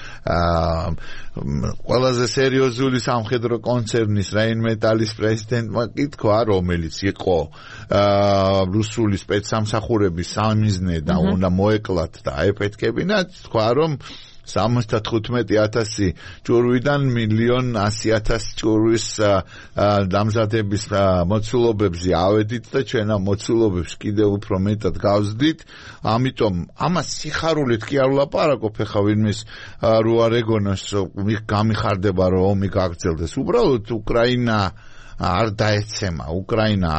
ყველაზე სერიოზული სამხედრო კონცერნის Rheinmetall-ის პრეზიდენტმა კი თქვა, რომელიც იყო რუსული სპეცსამსახურების სამიზნე და უნდა მოეკლათ და აეფეთქებინა, თქვა, რომ 75,000 ჭურვიდან 1,100,000 ჭურვის დამზადების მოცულობებზე ავედით და ჩვენ ამ მოცულობებს კიდევ უფრო მეტად გავზდით. ამიტომ ამას სიხარულით კი არ ვლაპარაკობ, ხა ვინმეს რო არ ეგონოს, რომ გამიხარდება რომ ომი გაგრძელდეს. უბრალოდ უკრაინა არ დაეცემა, უკრაინა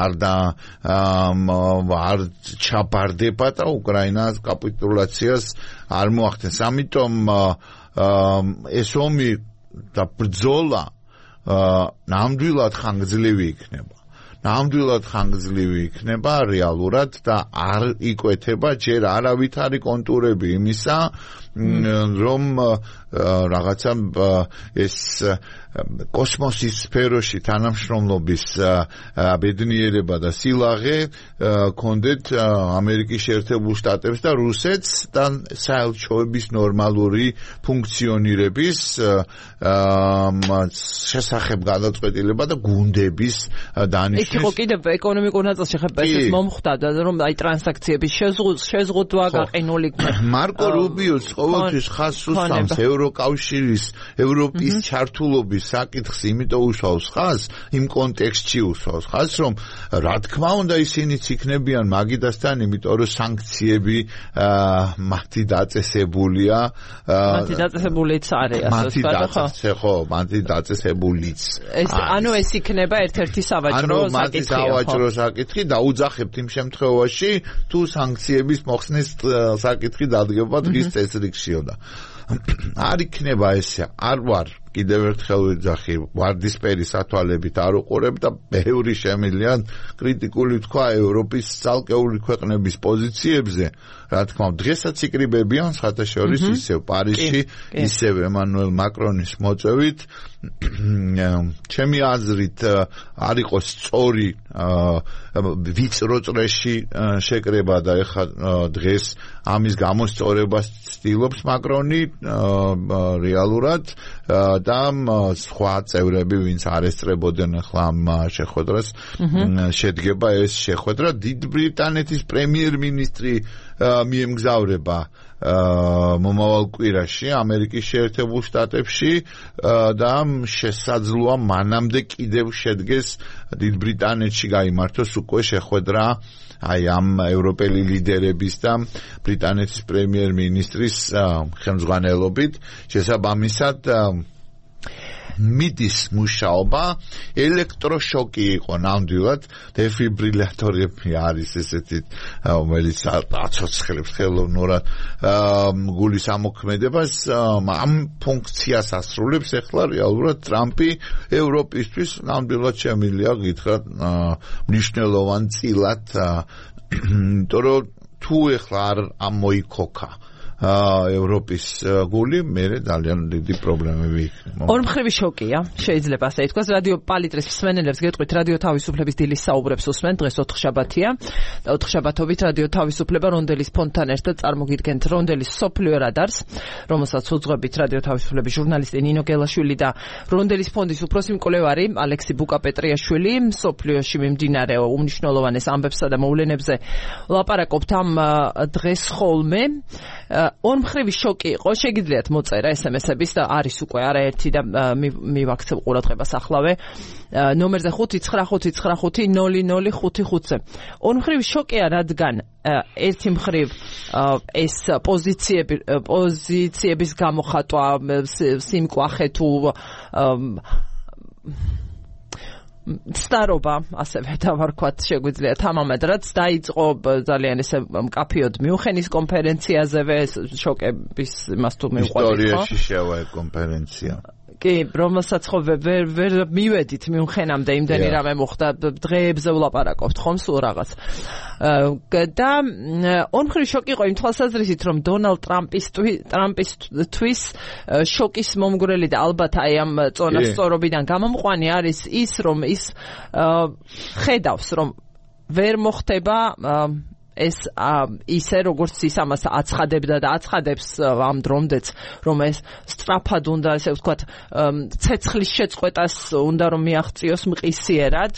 არ ჩაბარდება და უკრაინას კაპიტულაციას არ მოახდენს. ამიტომ ეს ომი და ბრძოლა ნამდვილად ხანგრძლივი იქნება. ნამდვილად ხანგრძლივი იქნება რეალურად და არ იკვეთება ჯერ არავითარი კონტურები იმისა, რომ რაღაცა ეს კოსმოსის სფეროში თანამშრომლობის ბედნიერება და სილაღე კონდეთ ამერიკის შეერთებულ შტატებს და რუსეთს და საელჩოების ნორმალური ფუნქციონირების შესახებ გადაწყვეტილება და გუნდების დანიშნვის. ეს იყო კიდევ ეკონომიკურ ნაწილში ხებსის მომხდა და რომ აი ტრანზაქციების შეზღუდვა გაყინული. მარკო რუბიოს ყოველთვის ხაზს უსვამს ევროკავშირის, ევროპის ჩართულობის საკითხს, იმიტომ უსვავს ხაზს, იმ კონტექსტში უსვავს ხაზს, რომ რა თქმა უნდა ისინიც იქნებიან მაგიდასთან, იმიტომ რომ სანქციები მათი დაწესებულია. მათი დაწესებულიც არის, ასე ვთქვათ, ხო, მათი დაწესებულიც. ანუ ეს იქნება ერთ-ერთი სავაჭრო საკითხი. მათი სავაჭრო საკითხი დაუძახებთ იმ შემთხვევაში, თუ სანქციების მოხსნის საკითხი დადგება დღის წესრიგშიო და არ იქნება ესე, არ ვარ კიდევ ერთხელ ვიძახი, ვარდისფერი სათვალებით არ უყურებ და ბევრი შემიძლია კრიტიკული თქვა ევროპის ცალკეული ქვეყნების პოზიციებზე. რა თქმა უნდა, დღესაც იკრიბებიან საერთაშორისო ისევ პარიზში, ისევ ემანუელ მაკრონის მოწვევით. ჩემი აზრით არ იყოს სწორი ვიწრო წრეში შეკრება და ეხლა დღეს ამის გამოსწორებას ცდილობს მაკრონი რეალურად და სხვა წევრები, ვინც არ ესწრებოდნენ ახლა ამ შეხვედრას, შედგება ეს შეხვედრა. დიდ ბრიტანეთის პრემიერ-მინისტრი მიემგზავრება მომავალ კვირაში ამერიკის შეერთებულ შტატებში და შესაძლოა მანამდე კიდევ შედგეს დიდ ბრიტანეთში გაიმართოს უკვე შეხვედრა აი ამ ევროპელი ლიდერების და ბრიტანეთის პრემიერ-მინისტრის ხელმძღვანელობით. შესაბამისად მიდის მუშაობა, ელექტროშოკი იყო ნამდვილად, დეფიბრილატორები არის ესეთი, რომელიც აცოცხლებს ხელოვნურად გულის ამოქმედებას, ამ ფუნქციას ასრულებს ახლა რეალურად ტრამპი ევროპისთვის ნამდვილად შემიძლია გითხრათ მნიშვნელოვან წილად, იმიტომ რომ თუ ახლა არ მოიქოქა ევროპის გული მე ძალიან დიდი პრობლემები იქნება. ორმხრივი შოკია, შეიძლება ასე ითქვას. რადიო პალიტრის მსმენელებს გეტყვით, რადიო თავისუფლების დილის საუბრებს უსმენ, დღეს ოთხშაბათია და ოთხშაბათობით რადიო თავისუფლება რონდელის ფონდთან ერთად წარმოგიდგენთ რონდელის სოფლიო რადარს, რომელსაც უძღვებით რადიო თავისუფლების ჟურნალისტი ნინო გელაშვილი და რონდელის ფონდის უფროსი მკვლევარი ალექსი ბუკაპეტრიაშვილი. სოფლიოში მიმდინარე უმნიშვნელოვანეს ამბებსა და მოვლენებზე ლაპარაკობთ ამ დღეს ხოლმე. ორმხრივი შოკი იყო, შეგიძლიათ მოწერა SMS-ების და არის უკვე არაერთი და მივაქცევ ყურადღებასახლავე ნომერზე 595500555-ზე. ორმხრივი შოკია, რადგან ერთი მხრივ ეს პოზიციების გამოხატვა, სიმკვახე თუ სტარობა, ასევე დავარქვათ შეგვიძლია თამამად, რაც დაიწყო ძალიან ესე მკაფიოდ მიუნხენის კონფერენციაზევე, შოკების იმას თუ მივყვებით, ხო? ისტორიაში შევა კონფერენცია. კი, რომელსაც ხო ვერ მივედით მიუნხენამდე, იმდენი რამე მოხდა, დღეებზე ვლაპარაკობთ ხომ სულ რაღაც. და ორმხრივი შოკი იყო იმ თვალსაზრისით, რომ დონალდ ტრამპისთვის შოკის მომგვრელი და ალბათ აი ამ წონასწორობიდან გამომყვანი არის ის, რომ ის ხედავს, რომ ვერ მოხდება ეს ისე როგორც ის ამას აცხადებდა და აცხადებს ამ დრომდეც, რომ ეს სწრაფად უნდა ესე ვთქვათ ცეცხლის შეწყვეტას უნდა რომ მიაღწიოს მყისიერად.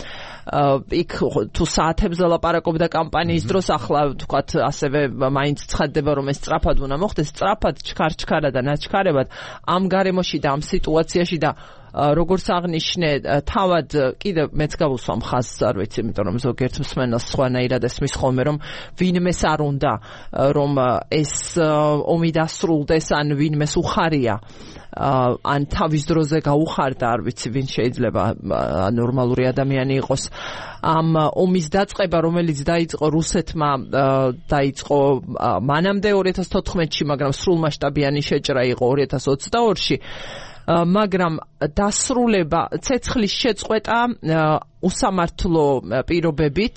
იქ თუ საათებზე ლაპარაკობდა კამპანიის დროს, ახლა ვთქვათ ასევე მაინც ცხადდება რომ ეს სწრაფად უნდა მოხდეს, სწრაფად ჩქარ-ჩქარა და ნაჩქარებად ამ გარემოში და ამ სიტუაციაში და როგორც აღნიშნე, თავად კიდე მეც გავუსვამ ხაზს, არ ვიცი, იმიტომ რომ ზოგიერთ მსმენელს სხვანაირად ესმის ხოლმე, რომ ვინმეს არ უნდა, რომ ეს ომი დასრულდეს, ან ვინმეს უხარია, ან თავის დროზე გაუხარდა, არ ვიცი, ვინ შეიძლება ნორმალური ადამიანი იყოს. ამ ომის დაწყება, რომელიც დაიწყო რუსეთმა, დაიწყო მანამდე 2014-ში, მაგრამ სრულმასშტაბიანი შეჭრა იყო 2022-ში. მაგრამ დასრულება, ცეცხლის შეწყვეტა უსამართლო პირობებით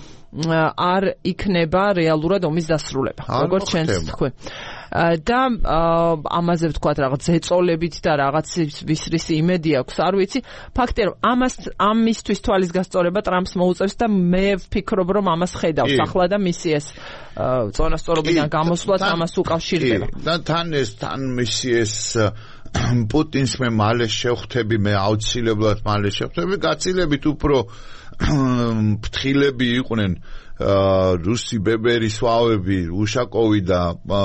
არ იქნება რეალურად ომის დასრულება, როგორც ჩვენს თქვენ. და ამაზე ვთქვათ რაღაც ზეწოლებით და რაღაც ვისრისი იმედი აქვს, არ ვიცი. ფაქტია, რომ ამისთვის თვალის გასწორება ტრამპს მოუწევს და მე ვფიქრობ, რომ ამას ხედავს ახლა და მისი ეს წონასწორობიდან გამოსვლაც ამას უკავშირდება. და თან მისი ეს პუტინს მე მალე შევხვდები, მე აუცილებლად მალე შევხვდები, გაცილებით უფრო ფრთხილები იყვნენ რუსი ბებერის ვავები, უშაკოვი და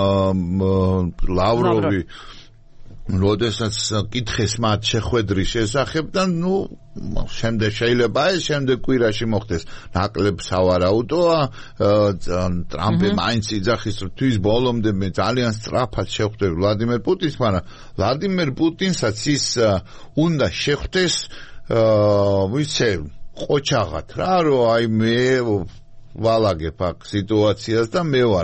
ლავროვი, როდესაც კითხეს მათ შეხვედრის შესახებ და შემდეგ შეიძლება ეს შემდეგ კვირაში მოხდეს. ნაკლებ სავარაუდოა, ტრამპი მაინც იძახის, რომ თვის ბოლომდე მე ძალიან სწრაფად შეხვდები ვლადიმერ პუტინს, მაგრამ ვლადიმერ პუტინსაც ის უნდა შეხვდეს ვიცე ყოჩაღად რა, რომ აი მე ვალაგებ აქ სიტუაციას და მე ვარ.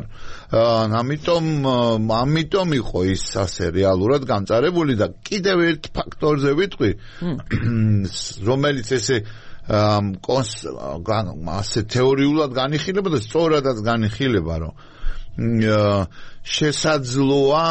ამიტომ იყო ის ასე რეალურად გამწარებული და კიდევ ერთ ფაქტორზე ვიტყვი, რომელიც ესე ასე თეორიულად განიხილება და სწორადაც განიხილება, რომ შესაძლოა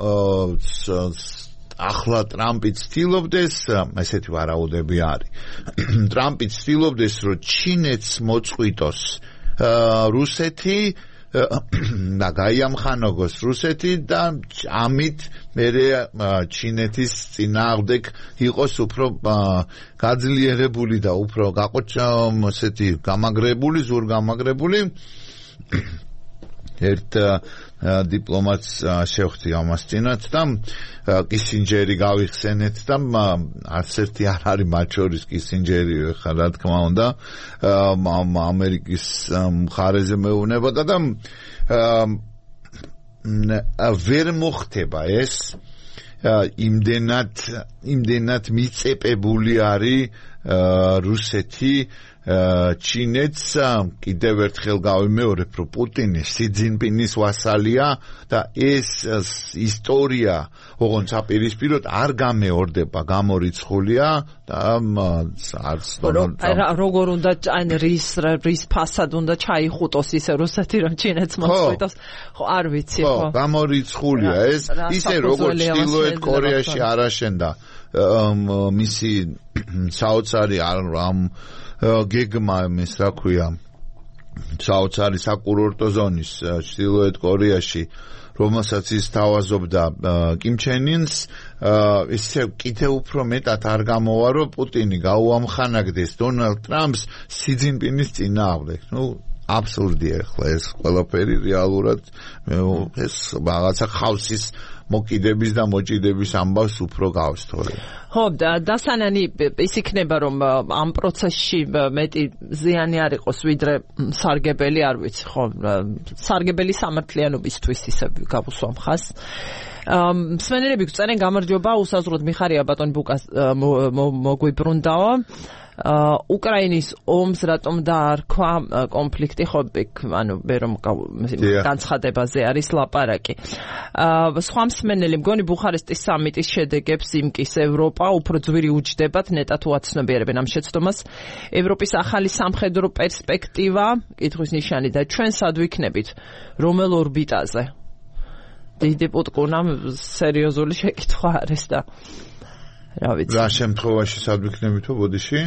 ახლა ტრამპი ცდილობდეს, ესეთი ვარაუდები არის. ტრამპი ცდილობდეს, რომ ჩინეთს მოწყვიტოს რუსეთი და გაიამხანოგოს რუსეთი და ამით მერე ჩინეთის წინააღმდეგ იყოს უფრო გაძლიერებული და უფრო ესეთი გამაგრებული, ზურგამაგრებული. ერთ დიპლომატს შევხვდი ამას წინათ და კისინჯერი გავიხსენეთ და არც ერთი არ არის მათ შორის კისინჯერი, ხა რა თქმა უნდა ამერიკის მხარეზე მეუბნებოდა და ვერ მოხდება ეს იმდენად მიწეპებული არის რუსეთი ჩინეთს კიდევ ერთხელ გავიმეორებ, რომ პუტინი სი ძინპინის ვასალია და ეს ისტორია, ოღონდ საპირისპიროდ არ გამეორდება, გამორიცხულია და არც როგორ უნდა ან რის ფასად უნდა ჩაიხუტოს ისე რუსეთი რომ ჩინეთს მოწყვიტოს, ხო არ ვიცი ხო. გამორიცხულია ეს ისე როგორც ჩრდილოეთ კორეაში არ აშენდა მისი საოცარი ამ გეგმა ეს რა ქვია საოცარი საკურორტო ზონის ჩრდილოეთ კორეაში რომელსაც ის თავაზობდა კიმ ჩენ ინს ისე კიდევ უფრო მეტად არ გამოვა რომ პუტინი გაუამხანაგდეს დონალდ ტრამპს სი ძინპინის წინააღმდეგ. აბსურდია ახლა ეს ყველაფერი რეალურად ეს რაღაცა ხავსის მოკიდების და მოჭიდების ამბავს უფრო გავს თორე. ხო, დასანანი ის იქნება რომ ამ პროცესში მეტი ზიანი არ იყოს ვიდრე სარგებელი, არ ვიცი, ხო, სარგებელი სამართლიანობისთვის ისე გავუსვამ ხას. მსმენელები გწერენ გამარჯობა, უსაზღვროდ მიხარია ბატონ ბუკას მოგვიბრუნდაო. უკრაინის ომს რატომ დაარქვა კონფლიქტი, ხო, ანუ ბერომ განცხადებაზე არის ლაპარაკი. სხვა მსმენელი მგონი ბუხარესტის სამიტის შედეგებს იმკის ევროპა უფრო ძვირი უჯდებათ, ნეტა თუ აცნობიერებენ ამ შეცდომას. ევროპის ახალი სამხედრო პერსპექტივა, კითხვის ნიშანი და ჩვენ სად ვიქნებით, რომელ ორბიტაზე? დიდი პუტკუნამ სერიოზული შეკითხვა არის და რა ვიცი. რა შემთხვევაში სად ვიქნებითო ბოდიში?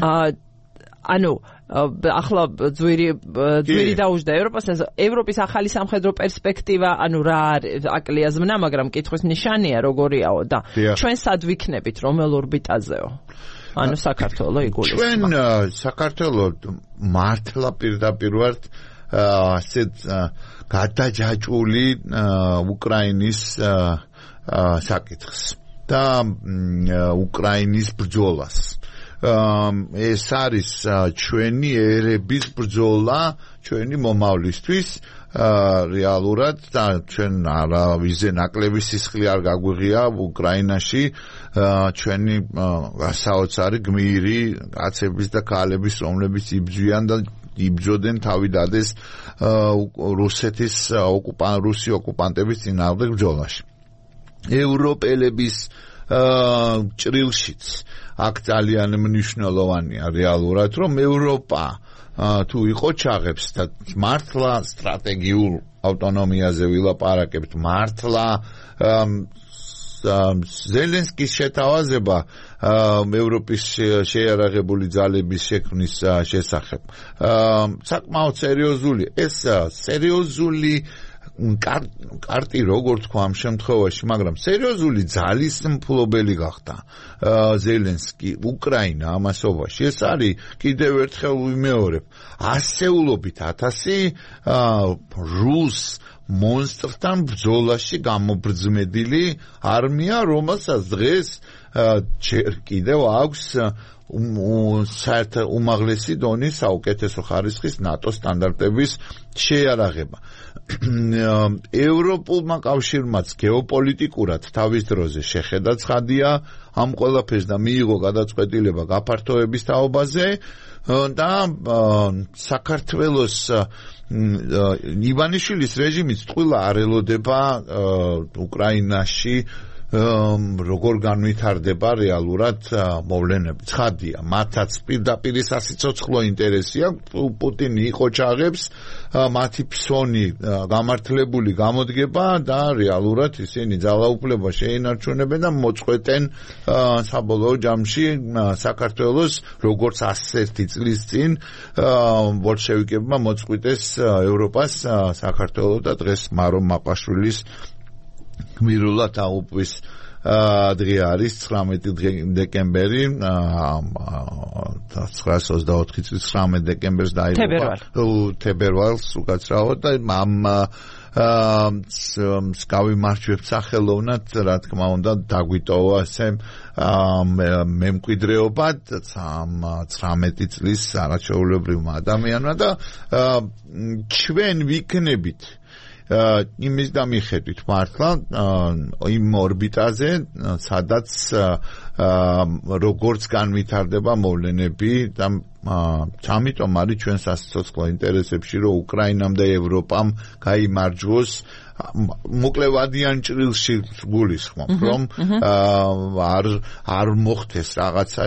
ანუ ახლა ძვირი დაუჯდა ევროპას, ევროპის ახალი სამხედრო პერსპექტივა, ანუ რა აკლია ზმნა, მაგრამ კითხვის ნიშანია როგორიაო და ჩვენ სად ვიქნებით, რომელ ორბიტაზეო? ანუ საქართველო იგულისხმება. ჩვენ საქართველო მართლა პირდაპირ ვართ ასეთ გადაჯაჭვული უკრაინის საკითხს და უკრაინის ბრძოლას. ეს არის ჩვენი ერების ბრძოლა, ჩვენი მომავლისთვის რეალურად და ჩვენ არავიზე ნაკლები სისხლი არ გაგვიღია უკრაინაში ჩვენი საოცარი გმირი კაცების და ქალების, რომლებიც იბრძვიან და იბრძოდნენ თავიდადეს რუსეთის რუსი ოკუპანტების წინააღმდეგ ბრძოლაში. ევროპელების ჭრილშიც აქ ძალიან მნიშვნელოვანია რეალურად რომ ევროპა თუ იყო ჩაღებს და მართლა სტრატეგიულ ავტონომიაზე ვილაპარაკებთ, მართლა ზელენსკის შეთავაზება ევროპის შეიარაღებული ძალების შექმნის შესახებ საკმაოდ სერიოზული. ეს სერიოზული კარტი როგორ თქვა ამ შემთხვევაში, მაგრამ სერიოზული ძალის მფლობელი გახდა ზელენსკი უკრაინა ამასობაში. ეს არის კიდევ ერთხელ ვიმეორებ, ასეულობით 1000 რუს მონსტრთან ბრძოლაში გამობრძმედილი არმია, რომელსაც დღეს ჯერ კიდევ აქვს საერთო უმაღლესი დონის საუკეთესო ხარისხის ნატო სტანდარტების შეიარაღება. ევროპულმა კავშირმაც გეოპოლიტიკურად თავის დროზე შეხედა ცხადია ამ ყველაფერს და მიიღო გადაწყვეტილება გაფართოების თაობაზე და საქართველოს ივანიშვილის რეჟიმიც ტყუილა არ ელოდება უკრაინაში როგორ განვითარდება რეალურად მოვლენები. ცხადია, მათაც პირდაპირ სასიცოცხლო ინტერესი აქვს, პუტინი იყო ჩაღებს, მათი ფსონი გამართლებული გამოდგება და რეალურად ისინი ძალაუფლება შეინარჩუნებენ და მოწყვეტენ საბოლოო ჯამში საქართველოს, როგორც 101 წლის წინ ბოლშევიკებმა მოწყვიტეს ევროპას საქართველო და დღეს მარომ მაყაშვილის გმირულად აუპვის დღე არის 19 დეკემბერი 1924 წლის 19 დეკემბერს დაიღუპა თებერვალს უკაცრავად და ამ სკავი მარჩვებს სახელოვნად რა თქმა უნდა დაგვიტოვა ესე მემკვიდრეობად 19 წლის არაჩვეულებრივმა ადამიანმა და ჩვენ ვიქნებით იმის და მიხედვით მართლა იმ ორბიტაზე, სადაც როგორც განვითარდება მოვლენები და ამიტომ არის ჩვენ სასიცოცხლო ინტერესებში რომ უკრაინამ და ევროპამ გაიმარჯვოს მოკლევადიან ჭრილში გულისხმობ რომ არ მოხდეს რაღაცა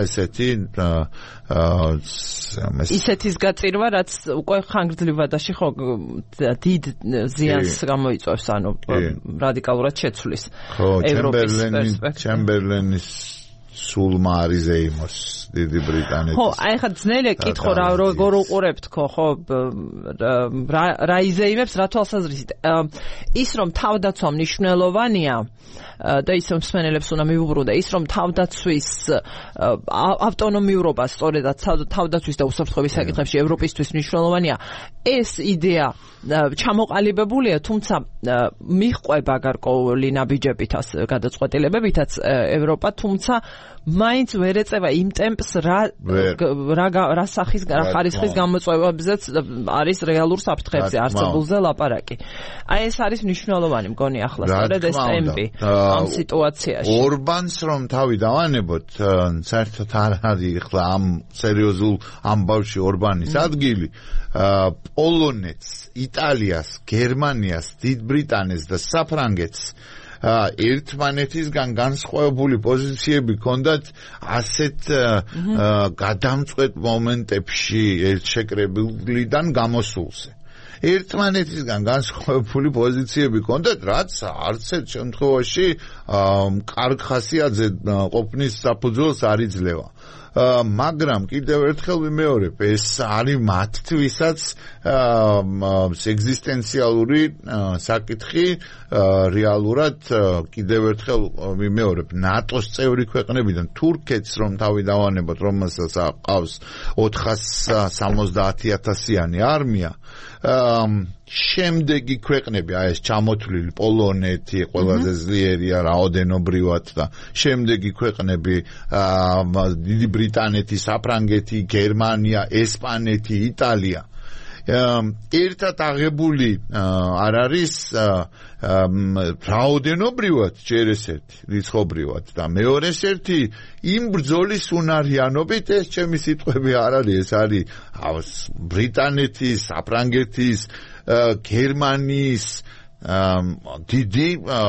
ისეთის გაწირვა რაც უკვე ხანგრძლივადაში ხო დიდ ზიანს გამოიწვევს ანუ რადიკალურად შეცვლის ევროპის პერსპექტივას ჩემბერლენის სულმა არის ზეიმოს დიდი ბრიტანეთის ხო აი ხა ძნელია კითხო რა როგორ უყურებთ ხო რა იზეიმებს რა თვალსაზრისით ის რომ თავდაცვა მნიშვნელოვანია და ის რომ მსმენელებს უნდა მიუბრუნდა ის რომ თავდაცვის ავტონომიურობა სწორედაც თავდაცვის და უსაფრთხოების საკითხებში ევროპისთვის მნიშვნელოვანია ეს იდეა ჩამოყალიბებულია თუმცა მიჰყვება გარკვეული ნაბიჯებითაც გადაწყვეტილებებითაც ევროპა თუმცა მაინც ვერ ეწევა იმ ტემპს რა სახის რა ხარისხის გამოწვევებზეც არის რეალურ საფრთხეებზე არსებულზე ლაპარაკი. აი ეს არის მნიშვნელოვანი მგონი ახლა სწორედ ეს ტემპი ამ სიტუაციაში. ორბანს რომ თავი დავანებოთ საერთოდ არ არის ახლა ამ სერიოზულ ამბავში ორბანის ადგილი პოლონეთს, იტალიას, გერმანიას, დიდ ბრიტანეთს და საფრანგეთს ერთმანეთისგან განსხვავებული პოზიციები ჰქონდათ ასეთ გადამწყვეტ მომენტებში ერთშეკრებილიდან გამოსულზე. ერთმანეთისგან განსხვავებული პოზიციები ჰქონდათ, რაც არც ერთ შემთხვევაში კარგ ხასიათზე ყოფნის საფუძველს არ იძლევა. მაგრამ კიდევ ერთხელ ვიმეორებ, ეს არის მათთვისაც ეგზისტენციალური საკითხი რეალურად კიდევ ერთხელ ვიმეორებ, ნატოს წევრი ქვეყნებიდან თურქეთს რომ თავი დავანებოთ, რომელსაც აყავს 470,000-იანი არმია შემდეგი ქვეყნები აი ეს ჩამოთვლილი პოლონეთი ყველაზე ძლიერია რაოდენობრივად და შემდეგი ქვეყნები დიდი ბრიტანეთი, საფრანგეთი, გერმანია, ესპანეთი, იტალია ერთად აღებული არ არის რაოდენობრივად ჯერ ესეთი რიცხობრივად და მეორე ერთი იმ ბრძოლის უნარიანობით ეს ჩემი სიტყვები არ არის ეს არის ბრიტანეთის, საფრანგეთის, გერმანიის დიდი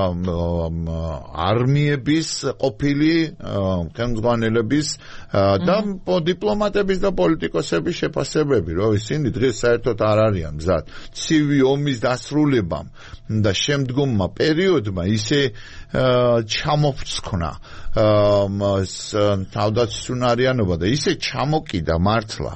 არმიების ყოფილი ხელმძღვანელების და დიპლომატების და პოლიტიკოსების შეფასებები, რომ ისინი დღეს საერთოდ არ არიან მზად ცივი ომის დასრულებამ და შემდგომმა პერიოდმა ისე ჩამოფრცხნა თავდაცვის უნარიანობა და ისე ჩამოკიდა მართლა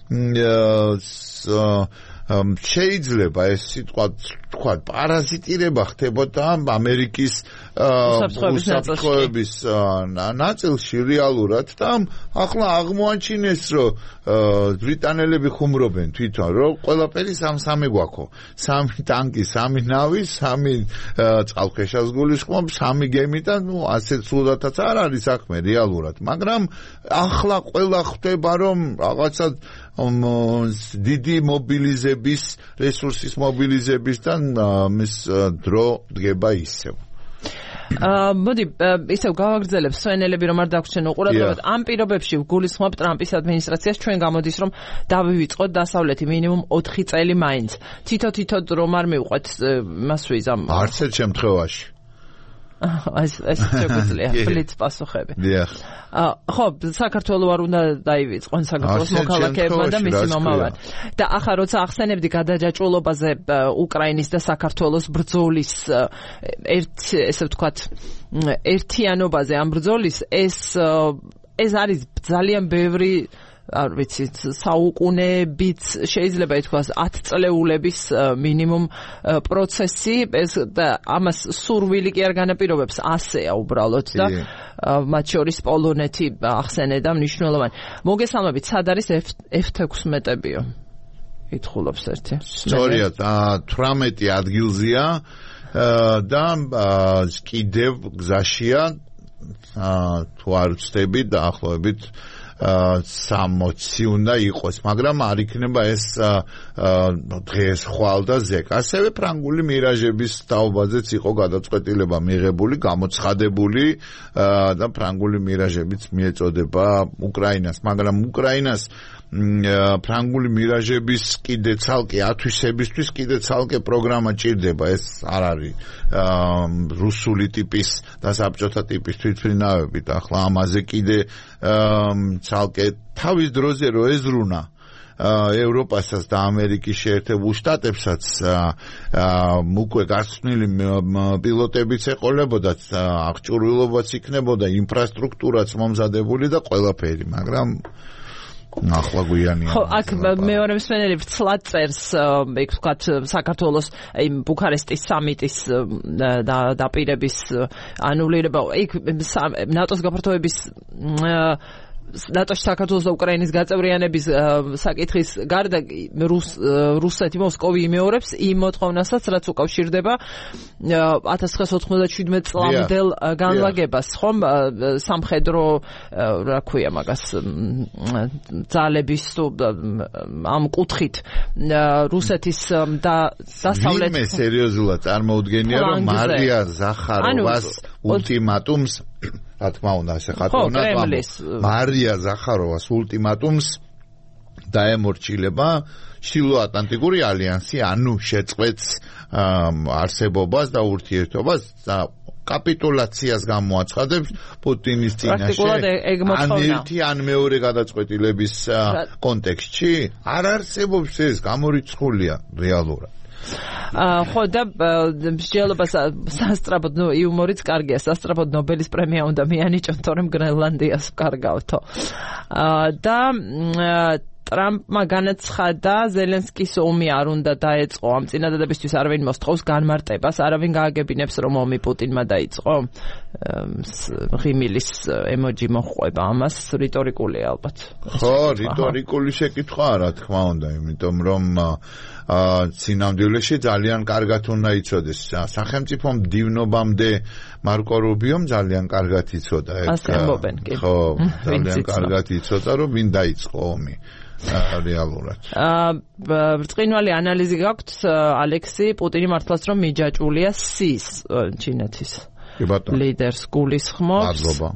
შეიძლება ეს სიტყვა თქვა პარაზიტირება ხდებოდა ამერიკის უსაფრთხოების ნაწილში რეალურად და ახლა აღმოაჩინეს რომ ბრიტანელები ხუმრობენ თვითონ რომ ყველაფერი სამ-სამი გვაქვს 3 ტანკი, 3 ნავი, 3 წყალქვეშას გულისხმობ, 3 გემი და ასეთ სულადაც არ არის საქმე რეალურად მაგრამ ახლა ყველა ხვდება რომ რაღაცა დიდი მობილიზების რესურსის მობილიზების და მის დრო დგება ისევ. მოდი ისევ გავაგრძელებ სვენელები რომ არ დაგვრჩენ უყურებლობთ ამ პირობებში გულისხმობ ტრამპის ადმინისტრაციას ჩვენ გამოდის რომ დავივიწყოთ დასავლეთი მინიმუმ 4 წელი მაინც თითო რომ არ მივყვეთ მას ვიზამ არც ერთ შემთხვევაში ეს შეგვიძლია ბლიც პასუხები. ხო, საქართველოს არ უნდა დაივიწყონ საქართველოს მოქალაქეებმა და მისი მომავალი. და ახლა როცა ახსენებდი გადაჯაჭვულობაზე უკრაინის და საქართველოს ბრძოლის ესე ვთქვათ ერთიანობაზე ამ ბრძოლის ეს არის ძალიან ბევრი არ ვიცი საუკუნეებით შეიძლება ითქვას 10 წლეულების მინიმუმ პროცესი ეს და ამას სურვილი კი არ განაპირობებს ასეა უბრალოდ და მათ შორის პოლონეთი ახსენე და მნიშვნელოვანი მოგესალმებით სად არის F-16-ებიო ითხოვობს ერთი სწორია 18 ადგილზეა და კიდევ გზაშია თუ არ ვწდები დაახლოებით 60 უნდა იყოს, მაგრამ არ იქნება ეს დღეს ხვალ და ზეკ. ასევე ფრანგული მირაჟების თაობაზეც იყო გადაწყვეტილება მიღებული, გამოცხადებული და ფრანგული მირაჟებიც მიეწოდება უკრაინას, მაგრამ უკრაინას ფრანგული მირაჟების კიდე ცალკე ათვისებისთვის კიდე ცალკე პროგრამა ჭირდება, ეს არ არის რუსული ტიპის და საბჭოთა ტიპის თვითმფრინავები და ახლა ამაზე კიდე ცალკე თავის დროზე რო ეზრუნა ევროპასაც და ამერიკის შეერთებულ შტატებსაც უკვე გასწნილი პილოტებიც ეყოლებოდათ, აღჭურვილობაც იქნებოდა, ინფრასტრუქტურაც მომზადებული და ყველაფერი, მაგრამ ახლა გვიანია. ხო, აქ მეორე მსმენელი ვრცლად წერს, იქ ვთქვათ, საქართველოს იმ ბუქარესტის სამიტის დაპირების ანულირება, იქ ნატოს გაფართოების ნატოში საქართველოს და უკრაინის გაწევრიანების საკითხის გარდა რუსეთი მოსკოვი იმეორებს იმ მოთხოვნასაც, რაც უკავშირდება 1997 წლამდელ განლაგებას, ხომ სამხედრო რა ქვია მაგას ძალების ამ კუთხით რუსეთის და დასავლეთ ვინმე სერიოზულად წარმოუდგენია, რომ მარია ზახაროვას ულტიმატუმს რა თქმა უნდა ასე ხატოვნად მარია ზახაროვას ულტიმატუმს დაემორჩილება ჩრდილოატლანტიკური ალიანსი, ანუ შეწყვეტს არსებობას და ურთიერთობას და კაპიტულაციას გამოაცხადებს პუტინის წინაშე ან ერთი ან მეორე გადაწყვეტილების კონტექსტში არ არსებობს, ეს გამორიცხულია რეალურად. ხო და მსჯელობა სასტრაფოდ იუმორიც კარგია, სასტრაფოდ ნობელის პრემია უნდა მიანიჭონ, თორემ გრენლანდიას ვკარგავთო. და ტრამპმა განაცხადა, ზელენსკის ომი არ უნდა დაეწყო, ამ წინადადებისთვის არავინ მოსთხოვს განმარტებას, არავინ გააგებინებს, რომ ომი პუტინმა დაიწყო. ღიმილის ემოჯი მოჰყვება ამას, რიტორიკულია ალბათ. ხო, რიტორიკული შეკითხვა, რა თქმა უნდა, იმიტომ რომ წინამძღოლში ძალიან კარგად უნდა იცოდეს. სახელმწიფო მდივნობამდე მარკო რუბიომ ძალიან კარგად იცოდა. ასე ამბობენ, კი. ხო, ძალიან კარგად იცოდა, რომ ვინ დაიწყო ომი. რეალურად. ბრწყინვალე ანალიზი გაქვთ, ალექსი, პუტინი მართლაც რომ მიჯაჭვულია სის ჩინეთის ლიდერს გულისხმობს. მადლობა.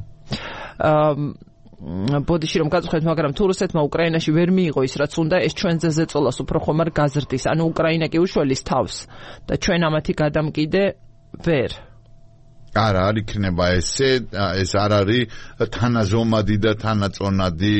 ბოდიში რომ გაწუხეთ, მაგრამ თუ რუსეთმა უკრაინაში ვერ მიიღო ის რაც უნდა, ეს ჩვენზე ზეწოლას უფრო ხომარ გაზრდის, ანუ უკრაინა კი უშველის თავს და ჩვენ ამათი გადამკიდე ვერ. არა, არ იქნება ესე, ეს არ არის თანაზომადი და თანაწონადი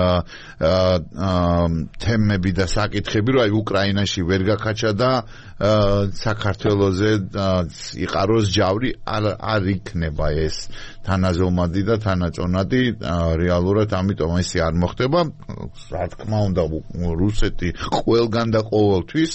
თემები და საკითხები, რომ აი უკრაინაში ვერ გაქაჩა და საქართველოზე იყაროს ჯავრი, არ იქნება ეს თანაზომადი და თანაწონადი რეალურად, ამიტომ ესე არ მოხდება. რა თქმა უნდა, რუსეთი ყველგან და ყოველთვის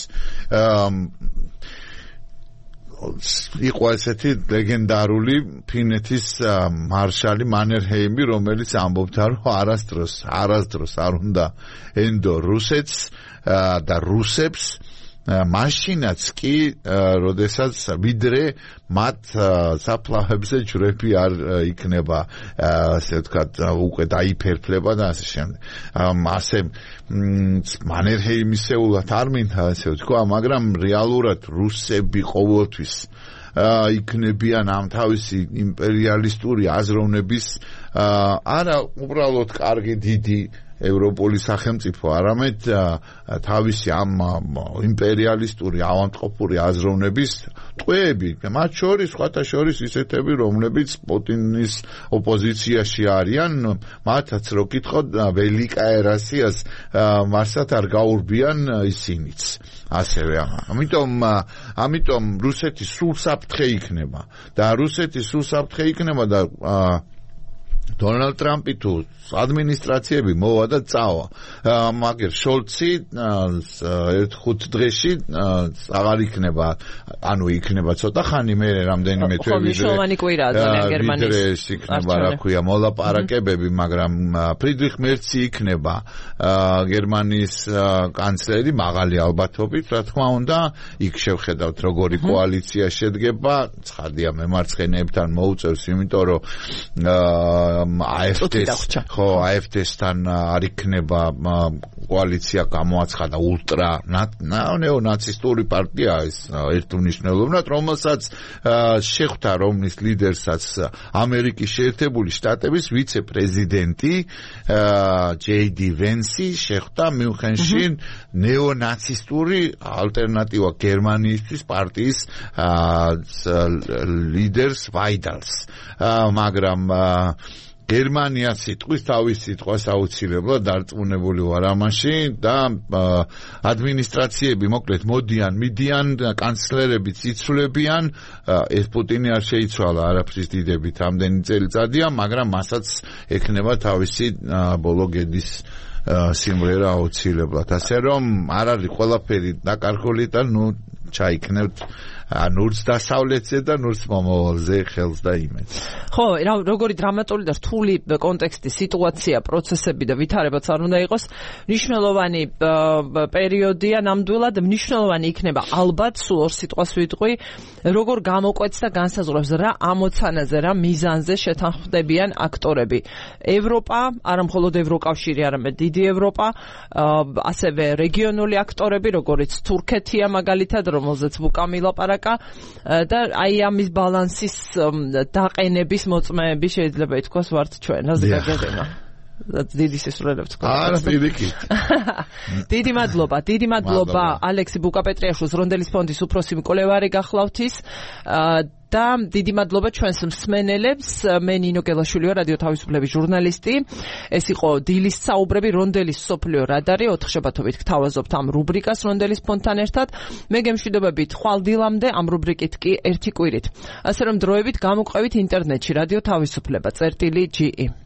იყო ესეთი ლეგენდარული ფინეთის მარშალი მანერჰეიმი, რომელიც ამბობდა, რომ არასდროს არ უნდა ენდო რუსეთს და რუსებს მაშინაც კი, როდესაც ვიდრე მათ საფლავებზე ჯვრები არ იქნება, ასე ვთქვათ, უკვე დაიფერფლება და ასე შემდეგ. ასე მანერჰეიმისეულად არ მინდა ასე ვთქვა, მაგრამ რეალურად რუსები ყოველთვის იქნებიან ამ თავისი იმპერიალისტური აზროვნების არა უბრალოდ კარგი დიდი ევროპული სახელმწიფო, არამედ თავისი ამ იმპერიალისტური ავადმყოფური აზროვნების ტყვეები, მათ შორის, სხვათა შორის ისეთები, რომლებიც პუტინის ოპოზიციაში არიან, მათაც რო კითხოთ, ველიკაე რასიას მარსად არ გაურბიან ისინიც. ასევე ამიტომ რუსეთი სულ საფრთხე იქნება და დონალდ ტრამპი თუ ადმინისტრაციები მოვა და წავა, მაგრამ შოლცი 1-5 დღეში აღარ იქნება, ანუ იქნება ცოტა ხანი მერე რამდენიმე თვე ვიდრე იქნება, რა ქვია, მოლაპარაკებები, მაგრამ ფრიდრიხ მერცი იქნება გერმანიის კანცლერი მაღალი ალბათობით, რა თქმა უნდა, იქ შევხედავთ როგორი კოალიცია შედგება, ცხადია მემარცხენეებთან მოუწევს, იმიტომ რომ AFD-სთან არ იქნება კოალიცია გამოაცხადა ულტრა ნეონაცისტური პარტია ეს ერთმნიშვნელოვნად, რომელსაც შეხვდა, რომლის ლიდერსაც ამერიკის შეერთებული შტატების ვიცე-პრეზიდენტი JD Vance შეხვდა მიუნხენში ნეონაცისტური ალტერნატივა გერმანიისთვის პარტიის ლიდერს ვაიდალს, მაგრამ გერმანია სიტყვის თავის სიტყვას აუცილებლად დარწმუნებული ვარ ამაში და ადმინისტრაციები მოკლედ მიდიან კანცლერებიც იცვლებიან ეს პუტინი არ შეიცვალა არაფრის დიდებით ამდენი წელიწადია, მაგრამ მასაც ექნება თავისი ბოლო გედის სიმღერა აუცილებლად, ასე რომ არ არის ყველაფერი დაკარგული და ჩაიქნევთ ნურს დასავლეთზე და ნურს მომავალზე ხელს და იმედს. ხო, როგორი დრამატული და რთული კონტექსტი, სიტუაცია, პროცესები და ვითარებაც არ უნდა იყოს, მნიშვნელოვანი პერიოდია ნამდვილად, მნიშვნელოვანი იქნება ალბათ, სულ ორ სიტყვას ვიტყვი, როგორ გამოკვეთს და განსაზღვრავს რა ამოცანაზე, რა მიზანზე შეთანხმდებიან აქტორები. ევროპა, არა მხოლოდ ევროკავშირი, არამედ დიდი ევროპა, ასევე რეგიონული აქტორები, როგორიც თურქეთია მაგალითად, რომელზეც ვუკა მილაპარაკა და აი ამის ბალანსის დაყენების მოწმეები შეიძლება ითქვას ვართ ჩვენ, რაზე გაგებინა. დიდი სისულელებს თქვა. არა, პირიქით. დიდი მადლობა ალექსი ბუკაპეტრიაშვილს, რონდელის ფონდის უფროსი მკვლევარი გახლავთის და დიდი მადლობა ჩვენს მსმენელებს. მე ნინო გელაშვილი ვარ, რადიო თავისუფლების ჟურნალისტი. ეს იყო დილის საუბრები, რონდელის სოფლიო რადარი. 4 შაბათობით გთავაზობთ ამ რუბრიკას რონდელის ფონდთან ერთად. მე გემშვიდობებით ხვალ დილამდე ამ რუბრიკით კი ერთი კვირით. ასე რომ დროებით გამოყევით ინტერნეტში რადიო თავისუფლება წერტილი GE.